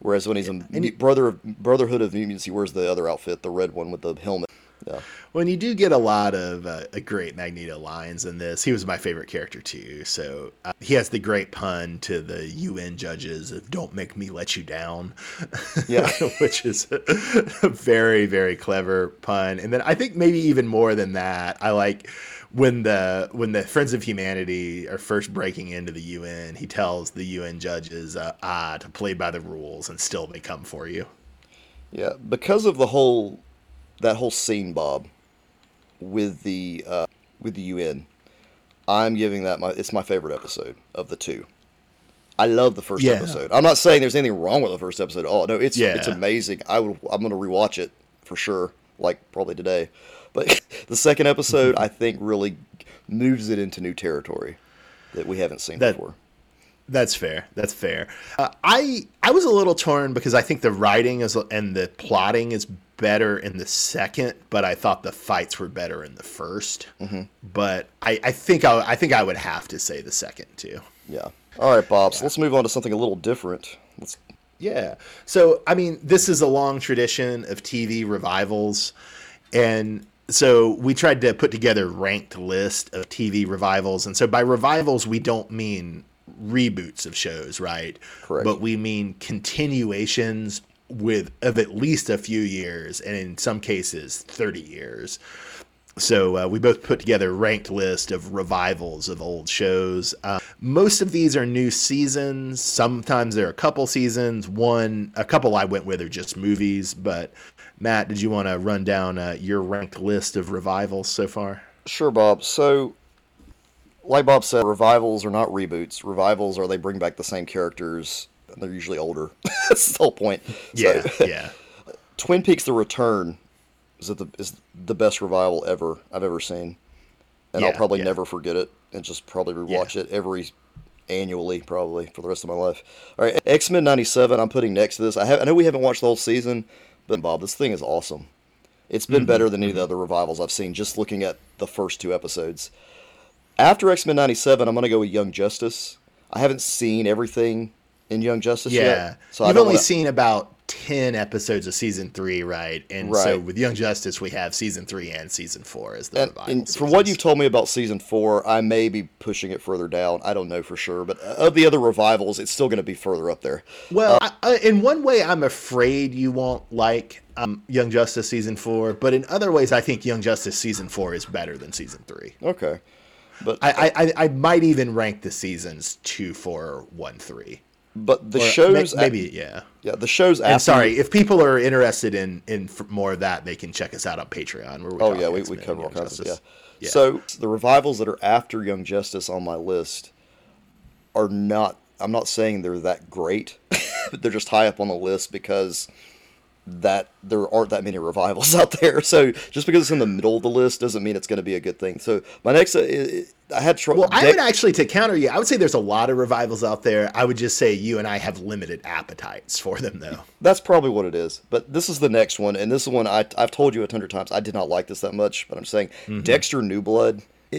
Whereas when he's Brotherhood of Mutants, he wears the other outfit, the red one with the helmet. Yeah. When you do get a lot of great Magneto lines in this, he was my favorite character too. So he has the great pun to the UN judges of "Don't make me let you down," Yeah. which is a very, very clever pun. And then I think maybe even more than that, I like when the Friends of Humanity are first breaking into the UN. He tells the UN judges to play by the rules, and still they come for you. Yeah, because of that whole scene, Bob, with the UN, I'm giving that it's my favorite episode of the two. I love the first episode. I'm not saying there's anything wrong with the first episode. Oh no, it's amazing. I'm going to rewatch it for sure, like probably today. But the second episode, I think, really moves it into new territory that we haven't seen before. That's fair. That's fair. I was a little torn because I think the writing and the plotting is better in the second, but I thought the fights were better in the first. Mm-hmm. But I think I would have to say the second too. Yeah. All right, Bob. So let's move on to something a little different. Yeah. So I mean, this is a long tradition of TV revivals, and so we tried to put together a ranked list of TV revivals. And so by revivals, we don't mean reboots of shows, right? Correct. But we mean continuations of at least a few years, and in some cases 30 years. So we both put together a ranked list of revivals of old shows. Most of these are new seasons. Sometimes there are a couple seasons. A couple I went with are just movies. But Matt, did you want to run down your ranked list of revivals so far? Sure, Bob. So, like Bob said, revivals are not reboots. Revivals are they bring back the same characters, and they're usually older. That's the whole point. Yeah, so, yeah. Twin Peaks: The Return is the best revival I've ever seen, and I'll probably never forget it, and just probably rewatch it annually probably for the rest of my life. All right, X-Men '97. I'm putting next to this. I know we haven't watched the whole season, but Bob, this thing is awesome. It's been better than any of the other revivals I've seen. Just looking at the first two episodes. After X-Men '97, I'm going to go with Young Justice. I haven't seen everything in Young Justice yet. So you've only seen about 10 episodes of season 3, right? And so with Young Justice, we have season 3 and season 4 as the revival. And from what you've told me about season 4, I may be pushing it further down. I don't know for sure. But of the other revivals, it's still going to be further up there. Well, in one way, I'm afraid you won't like Young Justice season 4. But in other ways, I think Young Justice season 4 is better than season 3. Okay. But I might even rank the seasons 2, 4, 1, 3. But the shows... Yeah, the shows after... And sorry, if people are interested in more of that, they can check us out on Patreon. Where we cover all kinds of stuff. Yeah. So the revivals that are after Young Justice on my list are not... I'm not saying they're that great, but they're just high up on the list because there aren't that many revivals out there. So just because it's in the middle of the list doesn't mean it's going to be a good thing. So my next... I had trouble. Well, I would actually, to counter you, I would say there's a lot of revivals out there. I would just say you and I have limited appetites for them, though. That's probably what it is. But this is the next one, and this is one I've told you 100 times. I did not like this that much, but I'm saying Dexter New Blood.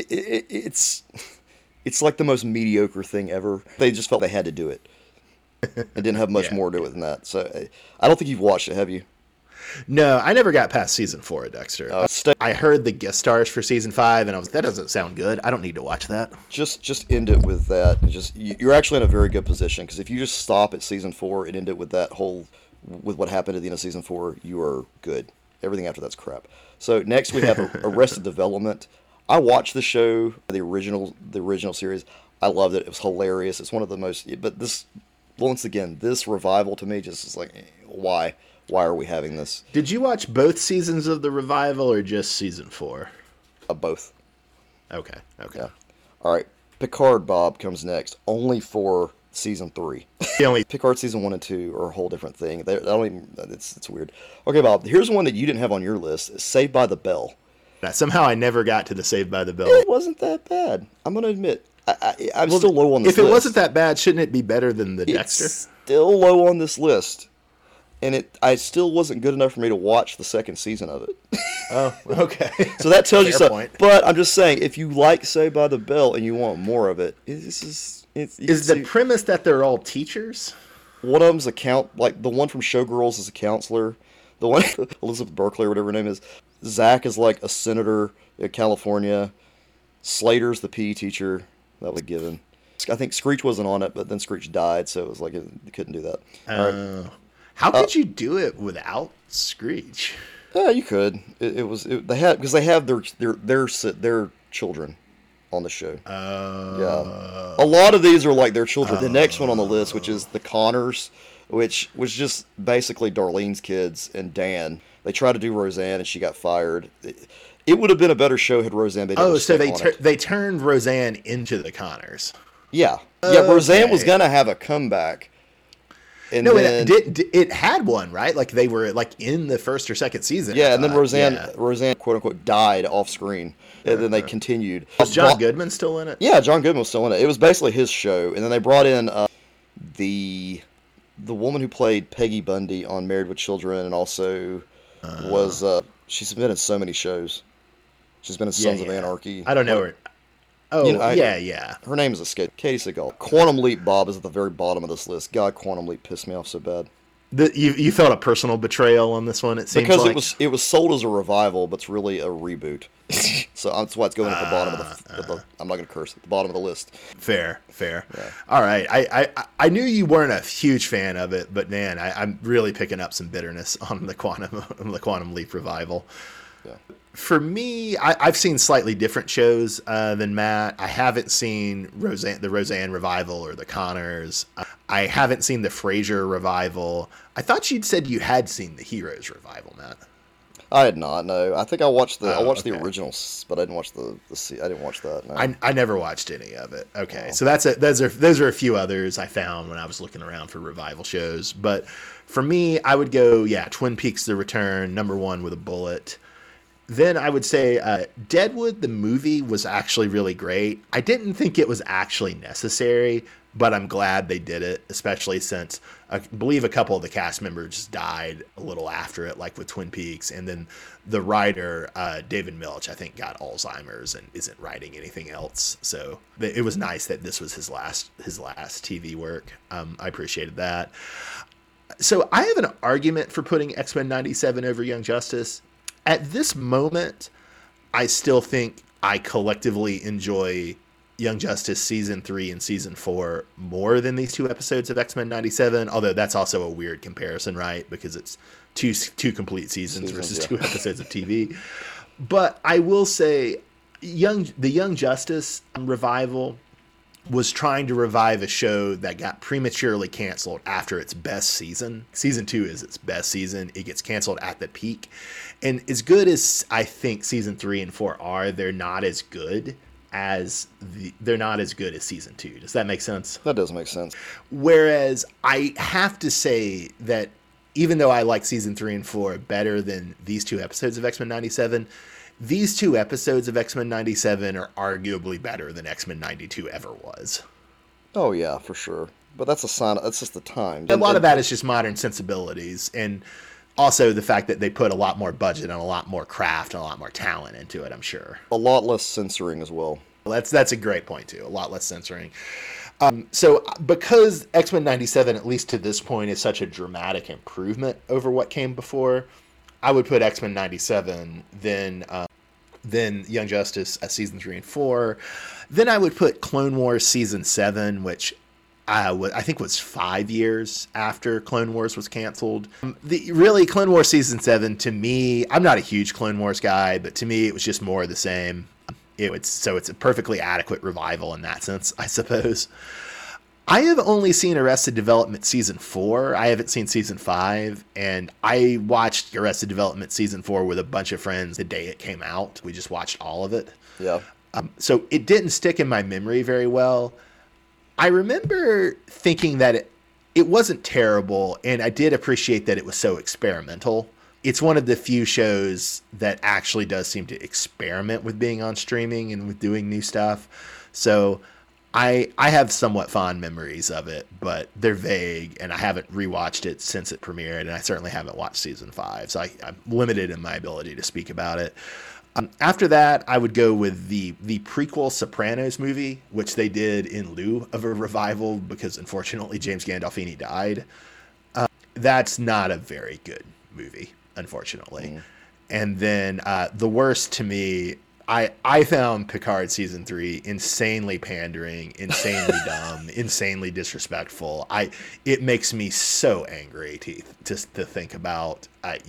It's like the most mediocre thing ever. They just felt they had to do it. It didn't have much more to it than that. So I don't think you've watched it, have you? No, I never got past season 4 of Dexter. I heard the guest stars for season 5, and that doesn't sound good. I don't need to watch that. Just end it with that. You're actually in a very good position, because if you just stop at season 4 and end it with with what happened at the end of season 4, you are good. Everything after that's crap. So next we have Arrested Development. I watched the show, the original series. I loved it. It was hilarious. It's one of the most. But once again, this revival to me just is like, why? Why are we having this? Did you watch both seasons of the revival or just season 4? Both. Okay. Yeah. All right. Picard, Bob, comes next, only for season 3. Picard season 1 and 2 are a whole different thing. It's weird. Okay, Bob, here's one that you didn't have on your list, Saved by the Bell. Somehow I never got to the Saved by the Bell. It wasn't that bad. I'm going to admit. I'm still low on this list. If it wasn't that bad, shouldn't it be better than the Dexter? It's still low on this list. And I still wasn't good enough for me to watch the second season of it. Oh, okay. So that tells you Fair something. Point. But I'm just saying, if you like Saved by the Bell and you want more of it, is the premise that they're all teachers? one of them's like the one from Showgirls is a counselor. The one Elizabeth Berkley or whatever her name is. Zach is like a senator in California. Slater's the PE teacher. That was given. I think Screech wasn't on it, but then Screech died, so it was like you couldn't do that. How could you do it without Screech? Yeah, you could. They have their children on the show. Yeah, a lot of these are like their children. The next one on the list, which is the Connors, which was just basically Darlene's kids and Dan. They tried to do Roseanne and she got fired. It would have been a better show had Roseanne been. Oh, so they turned Roseanne into the Connors. Yeah, Roseanne was gonna have a comeback. And no, then, it had one, right? Like they were like in the first or second season. Yeah, and then Roseanne quote unquote died off screen, and then they continued. Was John Goodman still in it? Yeah, John Goodman was still in it. It was basically his show, and then they brought in the woman who played Peggy Bundy on Married with Children, and also was she's been in so many shows. She's been in Sons of Anarchy. I don't know her. Oh, yeah. Her name is escaped. Katie Seagal. Quantum Leap Bob is at the very bottom of this list. God, Quantum Leap pissed me off so bad. You felt a personal betrayal on this one, it seems because like. it was sold as a revival, but it's really a reboot. So that's why it's going at the bottom of the I'm not going to curse, at the bottom of the list. Fair. Yeah. All right. I knew you weren't a huge fan of it, but man, I'm really picking up some bitterness on the Quantum Leap revival. Yeah. For me, I've seen slightly different shows than Matt. I haven't seen the Roseanne revival or the Connors. I haven't seen the Frasier revival. I thought you'd said you had seen the Heroes revival, Matt. I had not. No, I think I watched the okay. the originals, but I didn't watch I didn't watch that. No. I never watched any of it. Okay, so those are a few others I found when I was looking around for revival shows. But for me, I would go Twin Peaks: The Return, number one with a bullet. Then I would say Deadwood, the movie, was actually really great. I didn't think it was actually necessary, but I'm glad they did it, especially since I believe a couple of the cast members died a little after it, like with Twin Peaks. And then the writer, David Milch, I think got Alzheimer's and isn't writing anything else. So it was nice that this was his last TV work. I appreciated that. So I have an argument for putting X-Men 97 over Young Justice. At this moment, I still think I collectively enjoy Young Justice Season 3 and Season 4 more than these two episodes of X-Men 97, although that's also a weird comparison, right? Because it's two complete seasons versus 2 episodes of TV. But I will say the Young Justice revival was trying to revive a show that got prematurely canceled after its best season. Season 2 is its best season. It gets canceled at the peak. And as good as I think Season 3 and 4 are, they're not as good as Season 2. Does that make sense? That does make sense. Whereas I have to say that even though I like Season 3 and 4 better than these 2 episodes of X-Men 97, these 2 episodes of X-Men 97 are arguably better than X-Men 92 ever was. Oh, yeah, for sure. But that's a sign. That's just the time. A lot of that is just modern sensibilities. And also the fact that they put a lot more budget and a lot more craft and a lot more talent into it, I'm sure. A lot less censoring as well. That's a great point, too. A lot less censoring. So because X-Men 97, at least to this point, is such a dramatic improvement over what came before, I would put X-Men 97, then Young Justice Season 3 and 4. Then I would put Clone Wars Season 7, which I think was 5 years after Clone Wars was canceled. Clone Wars Season 7, to me, I'm not a huge Clone Wars guy, but to me it was just more of the same. So it's a perfectly adequate revival in that sense, I suppose. I have only seen Arrested Development Season 4. I haven't seen Season 5, and I watched Arrested Development Season 4 with a bunch of friends the day it came out. We just watched all of it. Yeah. So it didn't stick in my memory very well. I remember thinking that it wasn't terrible, and I did appreciate that it was so experimental. It's one of the few shows that actually does seem to experiment with being on streaming and with doing new stuff. So I have somewhat fond memories of it, but they're vague, and I haven't rewatched it since it premiered, and I certainly haven't watched Season 5, so I'm limited in my ability to speak about it. After that, I would go with the prequel Sopranos movie, which they did in lieu of a revival because unfortunately James Gandolfini died. That's not a very good movie, unfortunately. And then the worst to me, I found Picard season 3 insanely pandering, insanely dumb, insanely disrespectful. It makes me so angry to think about.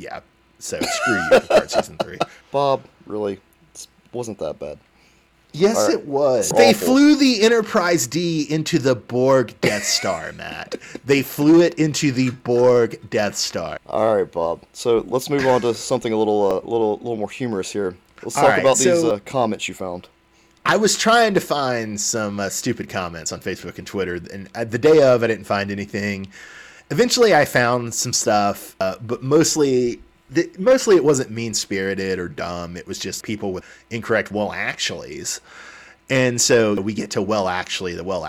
So screw you, Picard season 3. Bob, really, it wasn't that bad. Yes, All right. it was. Awful. They flew the Enterprise D into the Borg Death Star, Matt. They flew it into the Borg Death Star. All right, Bob. So let's move on to something a little more humorous here. Let's talk All right, about these so- comments you found. I was trying to find some stupid comments on Facebook and Twitter, and the day of, I didn't find anything. Eventually, I found some stuff, but mostly it wasn't mean-spirited or dumb. It was just people with incorrect well actuallys. And so we get to the well actually.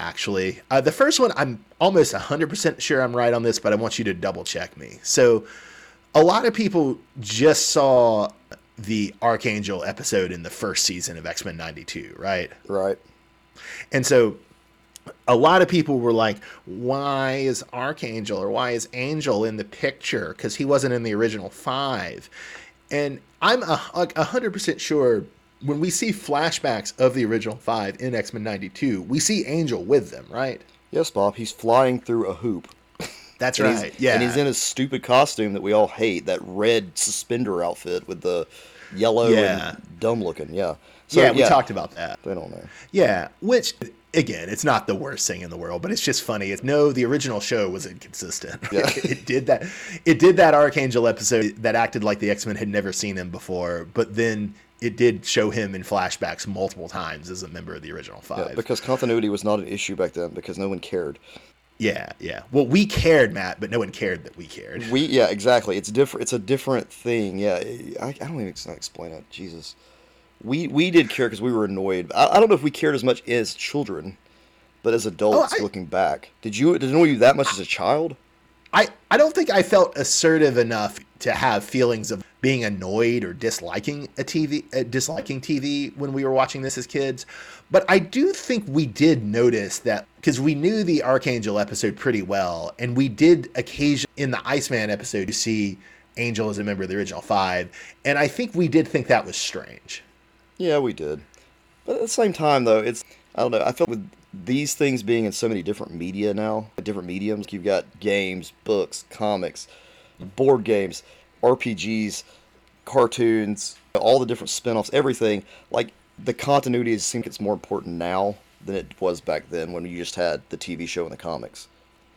The first one, I'm almost 100% sure I'm right on this, but I want you to double check me. So a lot of people just saw the Archangel episode in the first season of X-Men 92, right? Right. And so a lot of people were like, why is Archangel or why is Angel in the picture? Because he wasn't in the original 5. And I'm 100% sure when we see flashbacks of the original 5 in X-Men 92, we see Angel with them, right? Yes, Bob. He's flying through a hoop. That's And right. Yeah. And he's in his stupid costume that we all hate, that red suspender outfit with the yellow and dumb looking. Yeah. So, we talked about that. They don't know. Yeah, which, again, it's not the worst thing in the world, but it's just funny. The original show was inconsistent. Yeah. It did that Archangel episode that acted like the X-Men had never seen him before, but then it did show him in flashbacks multiple times as a member of the original 5. Yeah, because continuity was not an issue back then because no one cared. Yeah. Well, we cared, Matt, but no one cared that we cared. Yeah, exactly. It's different. It's a different thing. Yeah, I don't even explain it. Jesus, we did care because we were annoyed. I don't know if we cared as much as children, but as adults looking back, did it annoy you that much as a child? I don't think I felt assertive enough to have feelings of being annoyed or disliking TV when we were watching this as kids. But I do think we did notice that because we knew the Archangel episode pretty well, and we did occasionally in the Iceman episode to see Angel as a member of the original 5, and I think we did think that was strange. Yeah, we did. But at the same time, though, I don't know. I felt with these things being in so many different media now, different mediums, you've got games, books, comics, board games, RPGs, cartoons, all the different spin-offs, everything. Like, the continuity seems it's more important now than it was back then when you just had the TV show and the comics.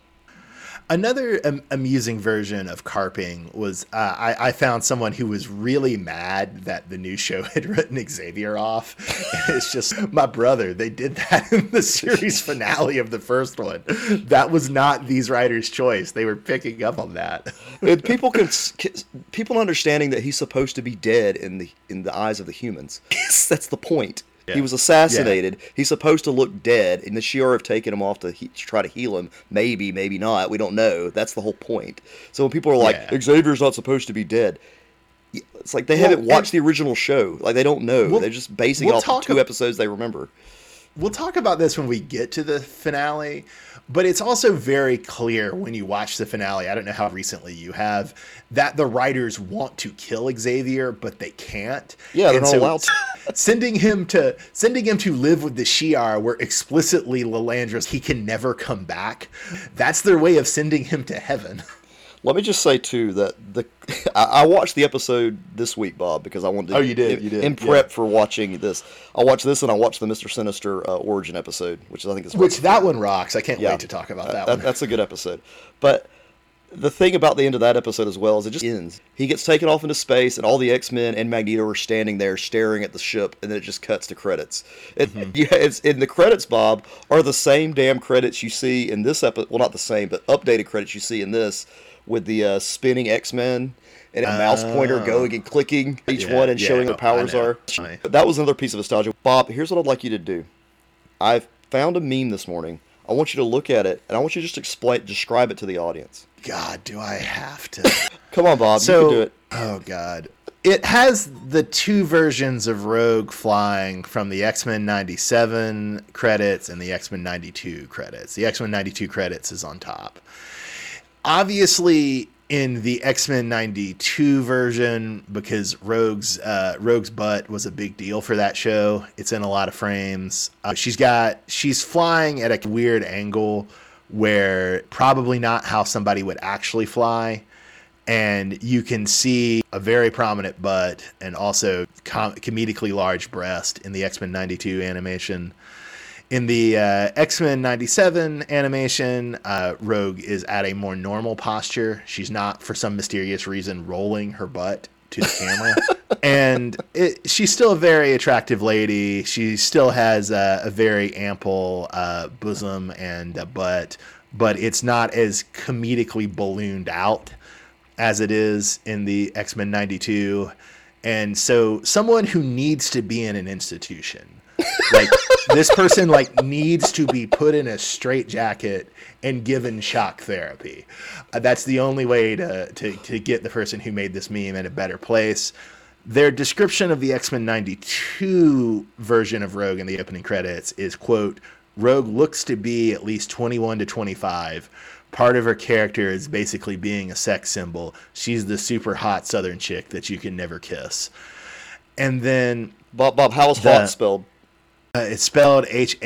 Another amusing version of carping was I found someone who was really mad that the new show had written Xavier off. And it's just, my brother, they did that in the series finale of the first one. That was not these writers' choice. They were picking up on that. And people understanding that he's supposed to be dead in the eyes of the humans. That's the point. Yeah. He was assassinated. Yeah. He's supposed to look dead, and the Shi'ar have taken him off to try to heal him. Maybe, maybe not. We don't know. That's the whole point. So when people are like, Xavier's not supposed to be dead, it's like they haven't watched the original show. Like, they don't know. They're just basing it off of 2 episodes they remember. We'll talk about this when we get to the finale, but it's also very clear when you watch the finale, I don't know how recently you have, that the writers want to kill Xavier, but they can't. Yeah, they're not allowed to. Sending him to live with the Shi'ar, where explicitly Lilandra, he can never come back. That's their way of sending him to heaven. Let me just say too that I watched the episode this week, Bob, because I wanted to. Oh, you did. In prep for watching this, I watched this and I watched the Mr. Sinister origin episode, which I think is that one rocks. I can't wait to talk about that one. That's a good episode, but the thing about the end of that episode as well is it just ends. He gets taken off into space, and all the X-Men and Magneto are standing there staring at the ship, and then it just cuts to credits. It's in the credits, Bob, are the same damn credits you see in this episode. Well, not the same, but updated credits you see in this, with the spinning X-Men and a mouse pointer going and clicking each one and showing their powers are. That was another piece of nostalgia. Bob, here's what I'd like you to do. I've found a meme this morning. I want you to look at it, and I want you to just describe it to the audience. God, do I have to? Come on, Bob. You can do it. Oh, God. It has the two versions of Rogue flying from the X-Men 97 credits and the X-Men 92 credits. The X-Men 92 credits is on top. Obviously, in the X-Men 92 version, because Rogue's butt was a big deal for that show, it's in a lot of frames. She's flying at a weird angle where probably not how somebody would actually fly. And you can see a very prominent butt and also comedically large breast in the X-Men 92 animation. In the X-Men 97 animation, Rogue is at a more normal posture. She's not, for some mysterious reason, rolling her butt to the camera. And she's still a very attractive lady. She still has a very ample bosom and butt, but it's not as comedically ballooned out as it is in the X-Men 92. And so someone who needs to be in an institution, like this person like needs to be put in a straitjacket and given shock therapy. That's the only way to get the person who made this meme in a better place. Their description of the X-Men 92 version of Rogue in the opening credits is, quote, Rogue looks to be at least 21 to 25. Part of her character is basically being a sex symbol. She's the super hot Southern chick that you can never kiss. And then Bob, how is hot spelled? It's spelled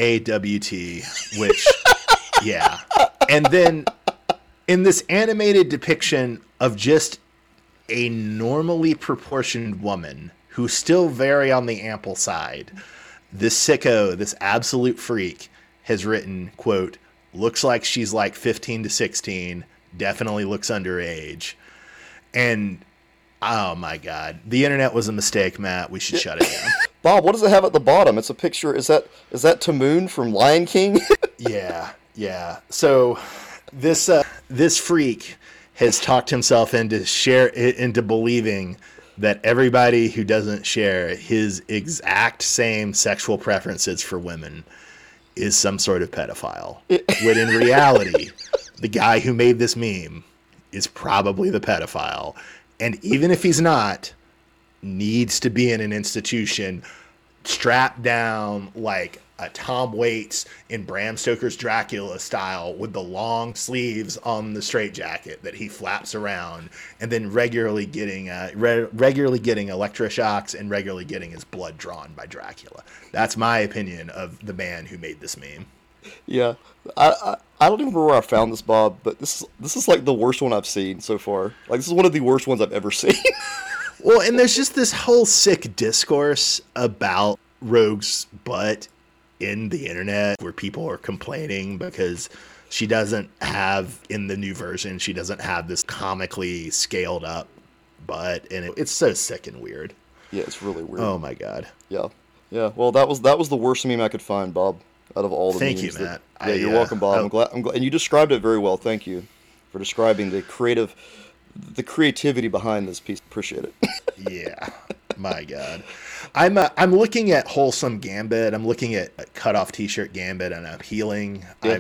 Hawt, which, yeah. And then in this animated depiction of just a normally proportioned woman who's still very on the ample side, this sicko, this absolute freak, has written, quote, looks like she's like 15 to 16, definitely looks underage. And, oh my God, the internet was a mistake, Matt. We should shut it down. Bob, what does it have at the bottom? It's a picture. Is that Timon from Lion King? Yeah. So this freak has talked himself into believing that everybody who doesn't share his exact same sexual preferences for women is some sort of pedophile. When in reality, the guy who made this meme is probably the pedophile. And even if he's not, needs to be in an institution strapped down like a Tom Waits in Bram Stoker's Dracula style with the long sleeves on the straitjacket that he flaps around, and then regularly getting electroshocks and regularly getting his blood drawn by Dracula. That's my opinion of the man who made this meme. Yeah, I don't even remember where I found this, Bob, but this is like the worst one I've seen so far. Like, this is one of the worst ones I've ever seen. Well, and there's just this whole sick discourse about Rogue's butt in the internet where people are complaining because she doesn't have, in the new version, she doesn't have this comically scaled up butt, and it's so sick and weird. Yeah, it's really weird. Oh my God. Yeah. Well, that was the worst meme I could find, Bob, out of all the memes. Thank you, Matt. Yeah, you're welcome, Bob. I'm glad, and you described it very well. Thank you for describing the creativity behind this piece. Appreciate it. Yeah, my God. I'm looking at Wholesome Gambit. I'm looking at Cutoff T-shirt Gambit, and I'm healing. Yeah.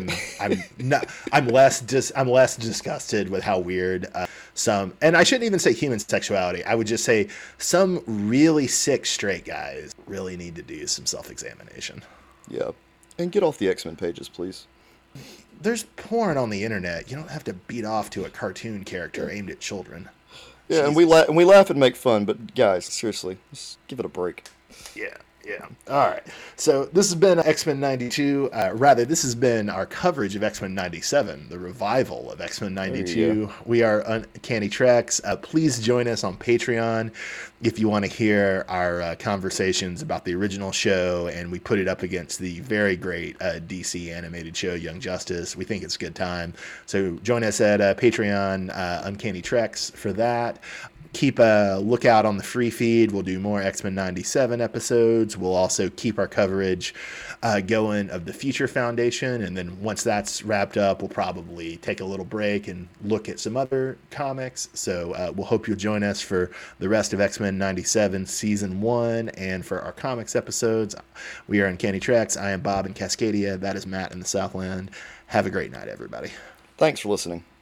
I'm less disgusted with how weird some, and I shouldn't even say human sexuality. I would just say some really sick straight guys really need to do some self-examination. Yeah, and get off the X-Men pages, please. There's porn on the internet. You don't have to beat off to a cartoon character aimed at children. Yeah, Jesus. and we laugh and make fun, but guys, seriously, just give it a break. Yeah. All right. So this has been X-Men 92. This has been our coverage of X-Men 97, the revival of X-Men 92. We are Uncanny Treks. Please join us on Patreon if you want to hear our conversations about the original show, and we put it up against the very great DC animated show, Young Justice. We think it's a good time. So join us at Patreon, Uncanny Treks, for that. Keep a lookout on the free feed. We'll do more X-Men 97 episodes. We'll also keep our coverage going of the Future Foundation. And then once that's wrapped up, we'll probably take a little break and look at some other comics. So we'll hope you'll join us for the rest of X-Men 97 Season 1 and for our comics episodes. We are Uncanny Treks. I am Bob in Cascadia. That is Matt in the Southland. Have a great night, everybody. Thanks for listening.